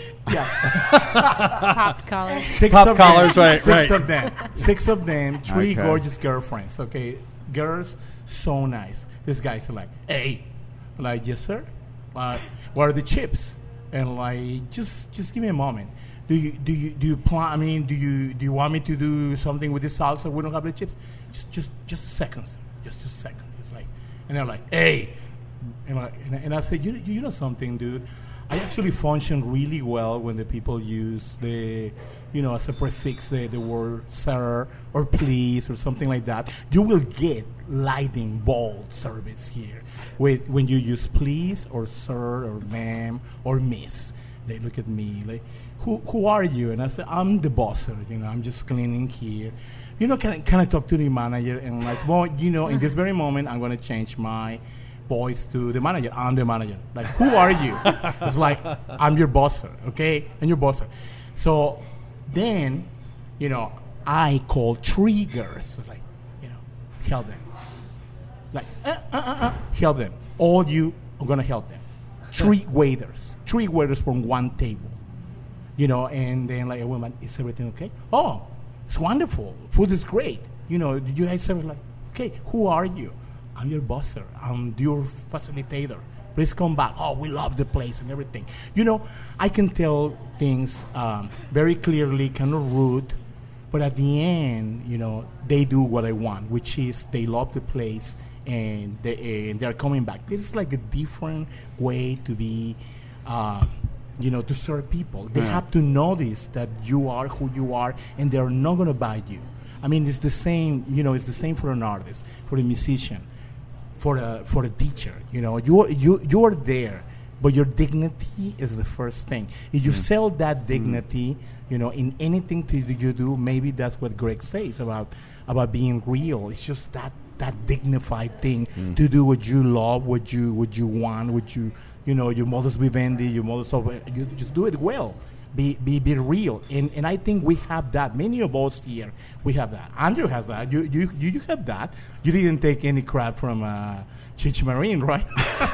Popped collars. Six Pop of collars, them, right, Six right. of them. Six of them. Three Okay. gorgeous girlfriends. Okay, girls, so nice. This guy's like, hey, like, yes, sir. Uh, what are the chips? And like, just, just give me a moment. Do you, do you, do you plan? I mean, do you, do you want me to do something with this salsa? We don't have the chips. Just, just, just a second, sir. Just a second. It's like, and they're like, hey. And I, and I, and I said, you, you know something, dude? I actually function really well when the people use the, you know, as a prefix, the, the word sir or please or something like that. You will get lightning bolt service here. With, when you use please or sir or ma'am or miss, they look at me like, who who are you? And I said, I'm the bosser, you know, I'm just cleaning here. You know, can I, can I talk to the manager? And I'm like, well, you know, in this very moment, I'm going to change my voice to the manager. I'm the manager. Like, who are you? It's like, I'm your bosser, okay? And your bosser. So then, you know, I call three girls, like, you know, help them. Like, uh, uh, uh, uh, help them. All you are going to help them. Three waiters. Three waiters from one table. You know, and then like a woman, is everything okay? Oh, it's wonderful. Food is great. You know, you guys are like, okay, who are you? I'm your bosser. I'm your facilitator. Please come back. Oh, we love the place and everything. You know, I can tell things um, very clearly, kind of rude, but at the end, you know, they do what I want, which is they love the place and they and they're coming back. It's like a different way to be, uh, you know, to serve people. They Yeah. have to notice that you are who you are, and they're not going to buy you. I mean, it's the same. You know, it's the same for an artist, for a musician, for a for a teacher. You know, you you you are there, but your dignity is the first thing. If you sell that dignity, you know, in anything to you do, maybe that's what Greg says about about being real. It's just that that dignified thing to do what you love, what you what you want, what you you know, your modus vivendi, your modus of you just do it well. Be be be real, and and I think we have that. Many of us here, we have that. Andrew has that. You you you, you have that. You didn't take any crap from uh, Chich Marine, right?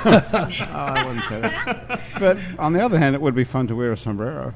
Oh, I wouldn't say that. But on the other hand, it would be fun to wear a sombrero.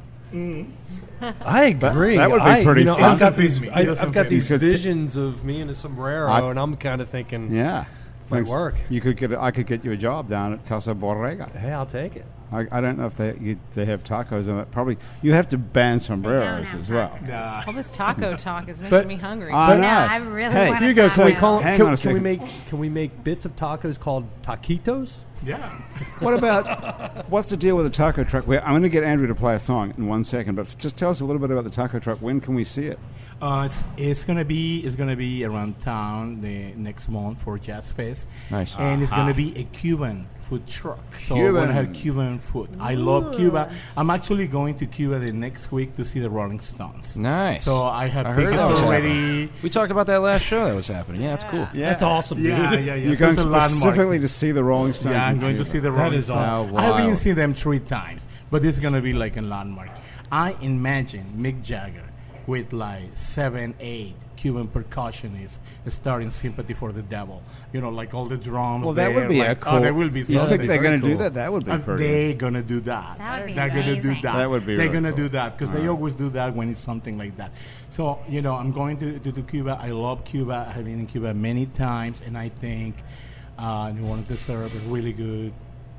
I agree. that would be I, pretty you know, fun. I've got Doesn't these, fit me. I, It doesn't I've got fit me. these You could- visions of me in a sombrero, I th- and I'm kind of thinking, Yeah. Might work. You could get. A, I could get you a job down at Casa Borrega. hey, I'll take it. I, I don't know if they you, they have tacos in it. Probably you have to ban sombreros have as well. Nah. All this taco talk is making But- me hungry. I No, know. I really Hey, want Here you to go. talk Can we about call? Hang Can, on a can we second. make? Can we make bits of tacos called taquitos? Yeah. What about what's the deal with the taco truck? We're, I'm going to get Andrew to play a song in one second, but f- just tell us a little bit about the taco truck. When can we see it? Uh, it's, it's gonna be it's gonna be around town the next month for Jazz Fest. Nice. And it's gonna be a Cuban food truck. So we're Cuban. gonna have Cuban food. I love Cuba. I'm actually going to Cuba the next week to see the Rolling Stones. Nice. So I have I heard tickets that was already. We talked about that last show that was happening. Yeah, that's cool. Yeah, That's awesome, dude. Yeah, yeah, yeah. You're So going it's a landmark. specifically to see the Rolling Stones. Yeah, I'm in going to Cuba. see the That Rolling is Stones. awesome. I've been Wild. seeing them three times, but this is gonna be like a landmark. I imagine Mick Jagger with like seven, eight Cuban percussionists starting "Sympathy for the Devil." You know, like all the drums. Well, that would there, be like, a cool. Oh, that will be You something. think they're very going to do cool. that? That would be Uh, pretty. they're gonna do that. That would be They're gonna do amazing. that. That would be They're really gonna cool. do that because they always do that when it's something like that. So you know, I'm going to, to, to Cuba. I love Cuba. I've been in Cuba many times, and I think uh, New Orleans deserves a really good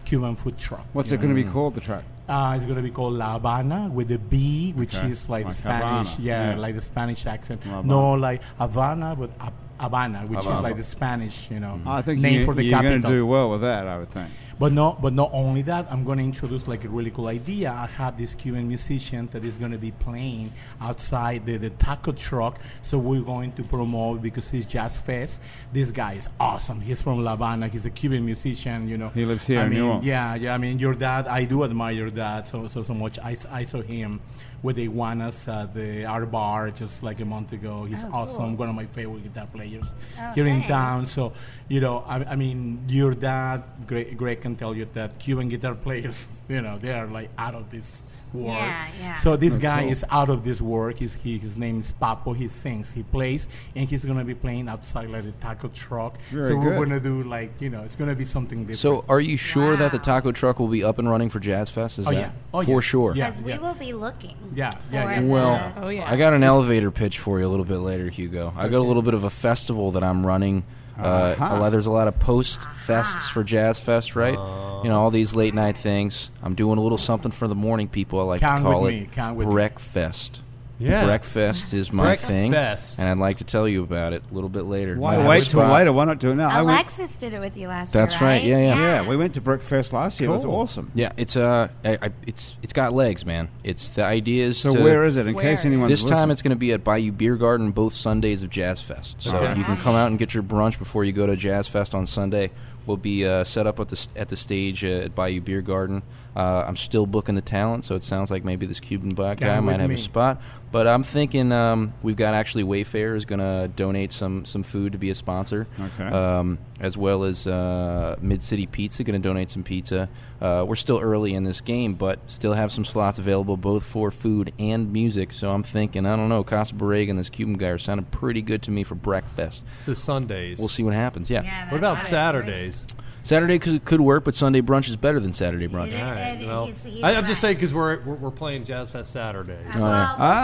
Cuban food truck. What's you it going to know. be called, the truck? Uh, it's going to be called La Habana with a B, which Okay. is like, Like the Spanish, Havana, yeah, yeah. like the Spanish accent. La Habana. No, like Havana, but Hab- Habana, which Havana. is like the Spanish, you know, I think name you, for the you're capital. going to do well with that, I would think. But no, but not only that, I'm going to introduce like a really cool idea. I have this Cuban musician that is going to be playing outside the, the taco truck. So we're going to promote because it's Jazz Fest. This guy is awesome. He's from La Habana. He's a Cuban musician. You know, He lives here I in mean, New Orleans. Yeah, yeah. I mean, your dad. I do admire your dad so so so much. I, s- I saw him with the iguanas at the art bar just like a month ago. He's Oh, awesome. cool. One of my favorite guitar players Oh, here in nice. town. So, you know, I, I mean, your dad, Greg, Greg can tell you that Cuban guitar players, you know, they are like out of this world. Yeah, yeah. So this Oh, guy cool. is out of this world. He's, he, his name is Papo. He sings, he plays, and he's going to be playing outside like the taco truck. Very so good. we're going to do like, you know, it's going to be something different. So, are you sure that the Wow. taco truck will be up and running for Jazz Fest? Is Oh, that yeah. Oh, for yeah. sure? Yeah. Because we will be looking. Yeah, yeah, for yeah. the- Well, Oh, yeah. I got an elevator pitch for you a little bit later, Hugo. I got a little bit of a festival that I'm running. Uh, Aha. a lot- there's a lot of post fests for Jazz Fest, right? You know, all these late night things. I'm doing a little something for the morning people. I like Count to call with it me, count with me. Breakfast. Yeah. Breakfast is my thing, Breakfast. and I'd like to tell you about it a little bit later. Why I have a wait till spot. later? Why not do it now? I went, Alexis did it with you last That's year, right, yeah, yeah. yeah, Yes. we went to Breakfast last year. It was Cool. awesome. Yeah, it's uh, I, I, it's it's got legs, man. It's the idea is So to, where is it? In Where? case anyone's This time listening? it's going to be at Bayou Beer Garden both Sundays of Jazz Fest. So Okay. you can come out and get your brunch before you go to Jazz Fest on Sunday. We'll be uh, set up at the st- at the stage uh, at Bayou Beer Garden. Uh, I'm still booking the talent, so it sounds like maybe this Cuban black guy Come might with have me. a spot. But I'm thinking um, we've got actually Wayfair is going to donate some some food to be a sponsor. Okay. Um, as well as uh, Mid City Pizza going to donate some pizza. Uh, we're still early in this game, but still have some slots available both for food and music. So I'm thinking, I don't know, Casa Borrega and this Cuban guy are sounding pretty good to me for breakfast. So Sundays. We'll see what happens. Yeah, Yeah, What about that's Saturdays? Saturday could, could work, but Sunday brunch is better than Saturday brunch. It- All right, it- well, he's- he's I, I'm just right. saying because we're, we're we're playing Jazz Fest Saturdays. Well, we'll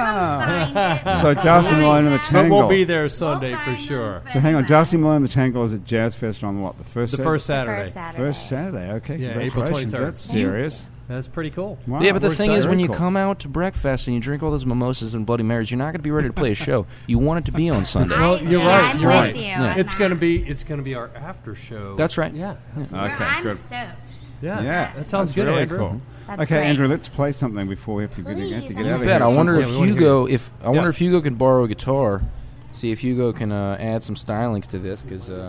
Ah. come find it. So Dusty Malone and the But Tangle. we'll be there Sunday We'll for find sure. them So hang on, for Dusty Malone and the Tangle is at Jazz Fest on what? The first The Sat- first the Saturday. First Saturday. First Saturday. Okay, Yeah, April congratulations. twenty-third. That's serious. That's pretty cool. Wow, Yeah, but the we're thing excited. is, when you Very cool. come out to breakfast and you drink all those mimosas and Bloody Marys, you're not going to be ready to play a show. You want it to be on Sunday. Well, I- you're yeah, right. I'm You're with right. you Yeah. on It's that. gonna be it's gonna be our after show. That's right. Yeah. Okay, I'm good. stoked. Yeah. Yeah, That sounds that's good, really Andrew. cool. That's okay, great. Andrew, let's play something before we have to get, Please, get to I get out of bet. here. Bet. I at some wonder point. if Yeah, we wanna Hugo, hear if I wonder if Hugo can borrow a guitar. See if Hugo can uh, add some stylings to this, because uh,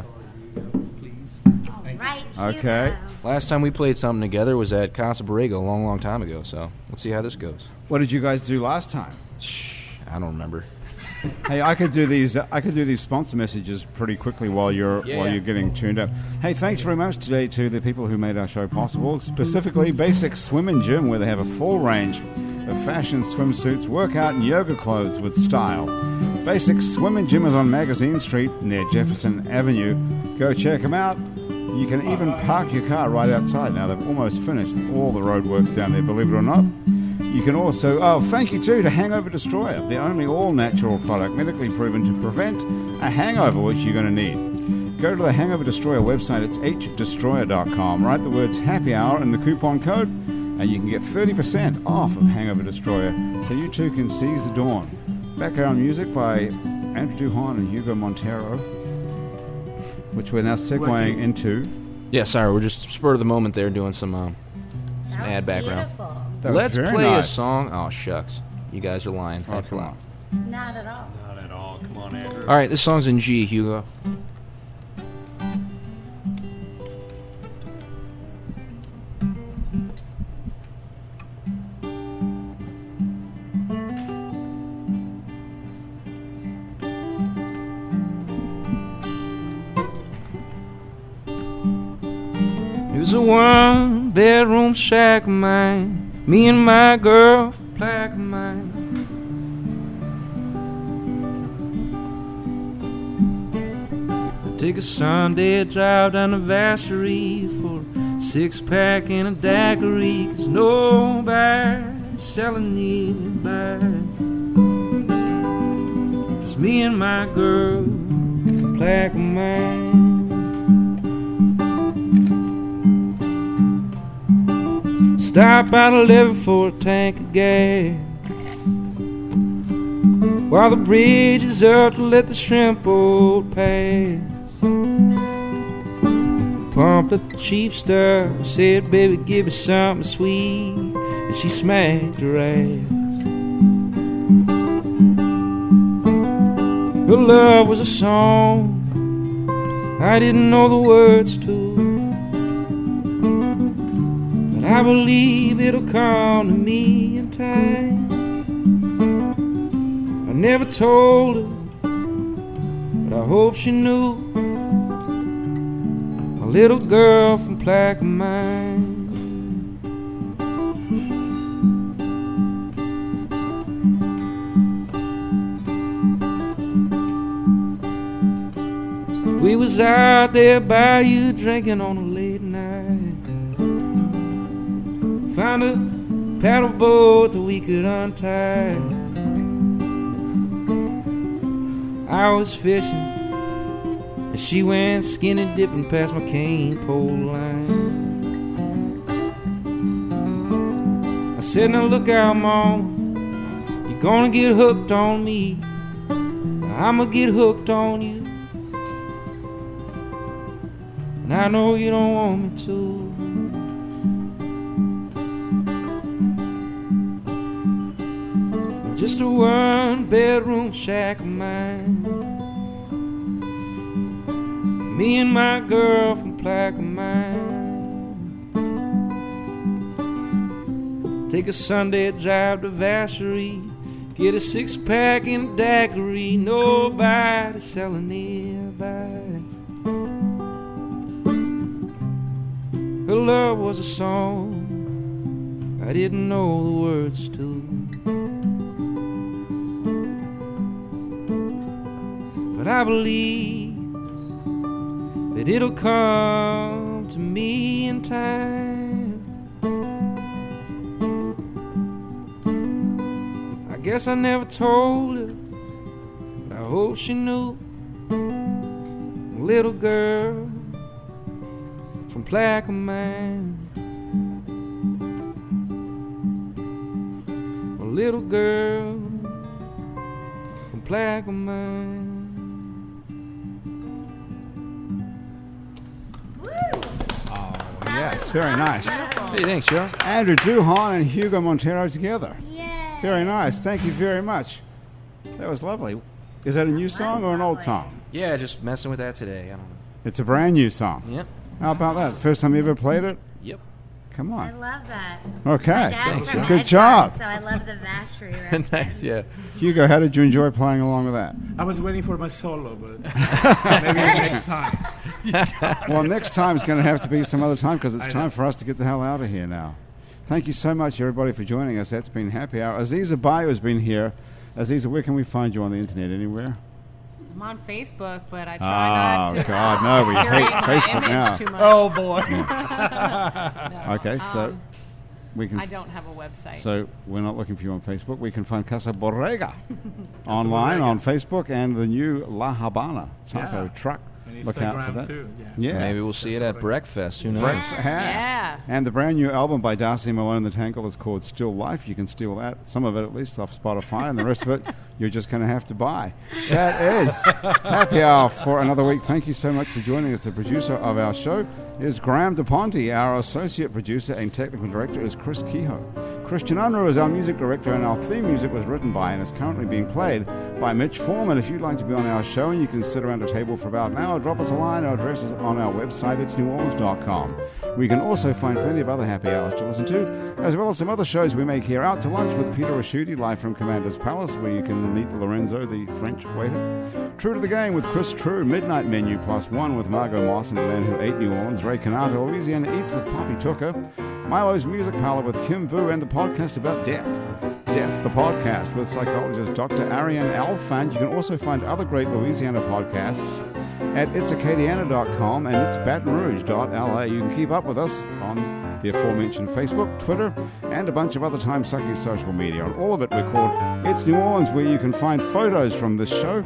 Right. Okay. Hugo. last time we played something together was at Casa Borrega a long, long time ago. So let's see how this goes. What did you guys do last time? I don't remember. Hey, I could do these. I could do these sponsor messages pretty quickly while you're Yeah. while you're getting tuned up. Hey, thanks very much today to the people who made our show possible. Specifically, Basic Swim and Gym, where they have a full range of fashion swimsuits, workout, and yoga clothes with style. Basic Swim and Gym is on Magazine Street near Jefferson Avenue. Go check them out. You can even park your car right outside. Now they've almost finished all the road works down there. Believe it or not. You can also, oh, thank you too to Hangover Destroyer, the only all-natural product medically proven to prevent a hangover, which you're going to need. Go to the Hangover Destroyer website, it's h destroyer dot com. Write the words happy hour in the coupon code, and you can get thirty percent off of Hangover Destroyer, so you too can seize the dawn. Background music by Andrew Duhon and Hugo Montero, which we're now segueing into. Yeah, sorry, we're just spur of the moment there doing some, uh, some That ad was background. beautiful. That was Let's very play nice. a song. Oh shucks, you guys are lying. Oh, Thanks a come lot. on. Not at all. Not at all. Come on, Andrew. All right, this song's in G, Hugo. It was a one bedroom shack of mine, me and my girl for plaque of mine. I take a Sunday drive down to Vacherie for a six pack and a daiquiri, 'cause nobody's selling nearby. Just me and my girl, plaque of mine. Stop by the levee for a tank of gas, while the bridge is up to let the shrimp boat pass. Pumped up the cheap stuff, said, baby, give me something sweet, and she smacked her ass. Her love was a song I didn't know the words to, but I believe it'll come to me in time. I never told her, but I hope she knew. A little girl from Plaquemine. We was out there by you drinking on a late night. Found a paddle boat that we could untie. I was fishing and she went skinny dipping past my cane pole line. I said, now look out, Mom, you're gonna get hooked on me, I'ma get hooked on you, and I know you don't want me to. Just a one bedroom shack of mine, me and my girl from Plaquemine. Take a Sunday drive to Vacherie, get a six pack in a daiquiri, nobody selling nearby. Her love was a song I didn't know the words to, but I believe that it'll come to me in time. I guess I never told her, but I hope she knew. Little girl from Plaquemine, a little girl from Plaquemine. Yes, very nice. Hey, thanks, Joe. Andrew Duhon and Hugo Montero together. Yeah. Very nice. Thank you very much. That was lovely. Is that a new song or an old song? Yeah, just messing with that today. I don't know. It's a brand new song. Yep. How about that? First time you ever played it? Yep. Come I on. love that. Okay. My dad's Thanks, from Joe. Good Edmonton, job. So I love the Vacherie reference. Nice, yeah. Hugo, how did you enjoy playing along with that? I was waiting for my solo, but maybe next time. Well, next time is going to have to be some other time because it's I time know. for us to get the hell out of here now. Thank you so much, everybody, for joining us. That's been Happy Hour. Aziza Bayo has been here. Aziza, where can we find you on the internet? Anywhere? I'm on Facebook, but I try Oh, not to. God, no, we curate hate my Facebook image now. Too much. Oh boy. No. Okay, so Um, we can. I don't have a website. So we're not looking for you on Facebook. We can find Casa Borrega online on Facebook and the new La Habana taco Yeah. truck. And Look out for Instagram that. too. Yeah. Yeah. Maybe we'll see it at Breakfast. Who knows? Breakfast- Yeah. And the brand new album by Darcy Malone and the Tangle is called Still Life. You can steal that, some of it at least, off Spotify, and the rest of it you're just going to have to buy. That is Happy Hour for another week. Thank you so much for joining us. The producer of our show is Graham DePonte. Our associate producer and technical director is Chris Kehoe. Christian Unruh is our music director, and our theme music was written by and is currently being played by Mitch Foreman. If you'd like to be on our show and you can sit around a table for about an hour, drop us a line. Our address is on our website. It's new orleans dot com. We can also find plenty of other happy hours to listen to, as well as some other shows we make here. Out to Lunch with Peter Raschuti, live from Commander's Palace, where you can meet Lorenzo, the French waiter. True to the Game with Chris True, Midnight Menu Plus One with Margot Moss and the Man Who Ate New Orleans, Ray Canata, Louisiana Eats with Poppy Tucker, Milo's Music Parlor with Kim Vu, and the podcast about death. Death, the podcast with psychologist Doctor Ariane Alfant. You can also find other great Louisiana podcasts at its acadiana dot com and its baton rouge dot l a. You can keep up with us on the aforementioned Facebook, Twitter, and a bunch of other time-sucking social media. On all of it, we're called It's New Orleans, where you can find photos from this show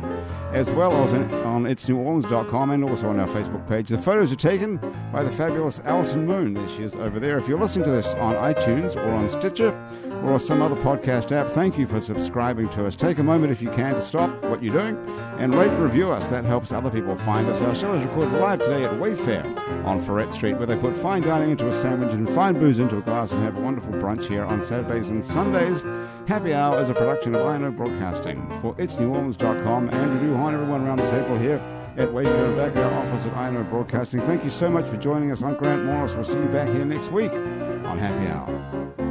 as well as on its new orleans dot com and also on our Facebook page. The photos are taken by the fabulous Alison Moon. There she is over there. If you're listening to this on iTunes or on Stitcher or some other podcast app, thank you for subscribing to us. Take a moment if you can to stop what you're doing and rate and review us. That helps other people find us. Our show is recorded live today at Wayfair on Ferret Street, where they put fine dining into a sandwich and fine booze into a glass and have a wonderful brunch here on Saturdays and Sundays. Happy Hour is a production of I N O Broadcasting. For its new orleans dot com, Andrew Duhon, everyone around the table here at Wayfair and back at our office at I N O Broadcasting. Thank you so much for joining us. I'm Grant Morris. We'll see you back here next week on Happy Hour.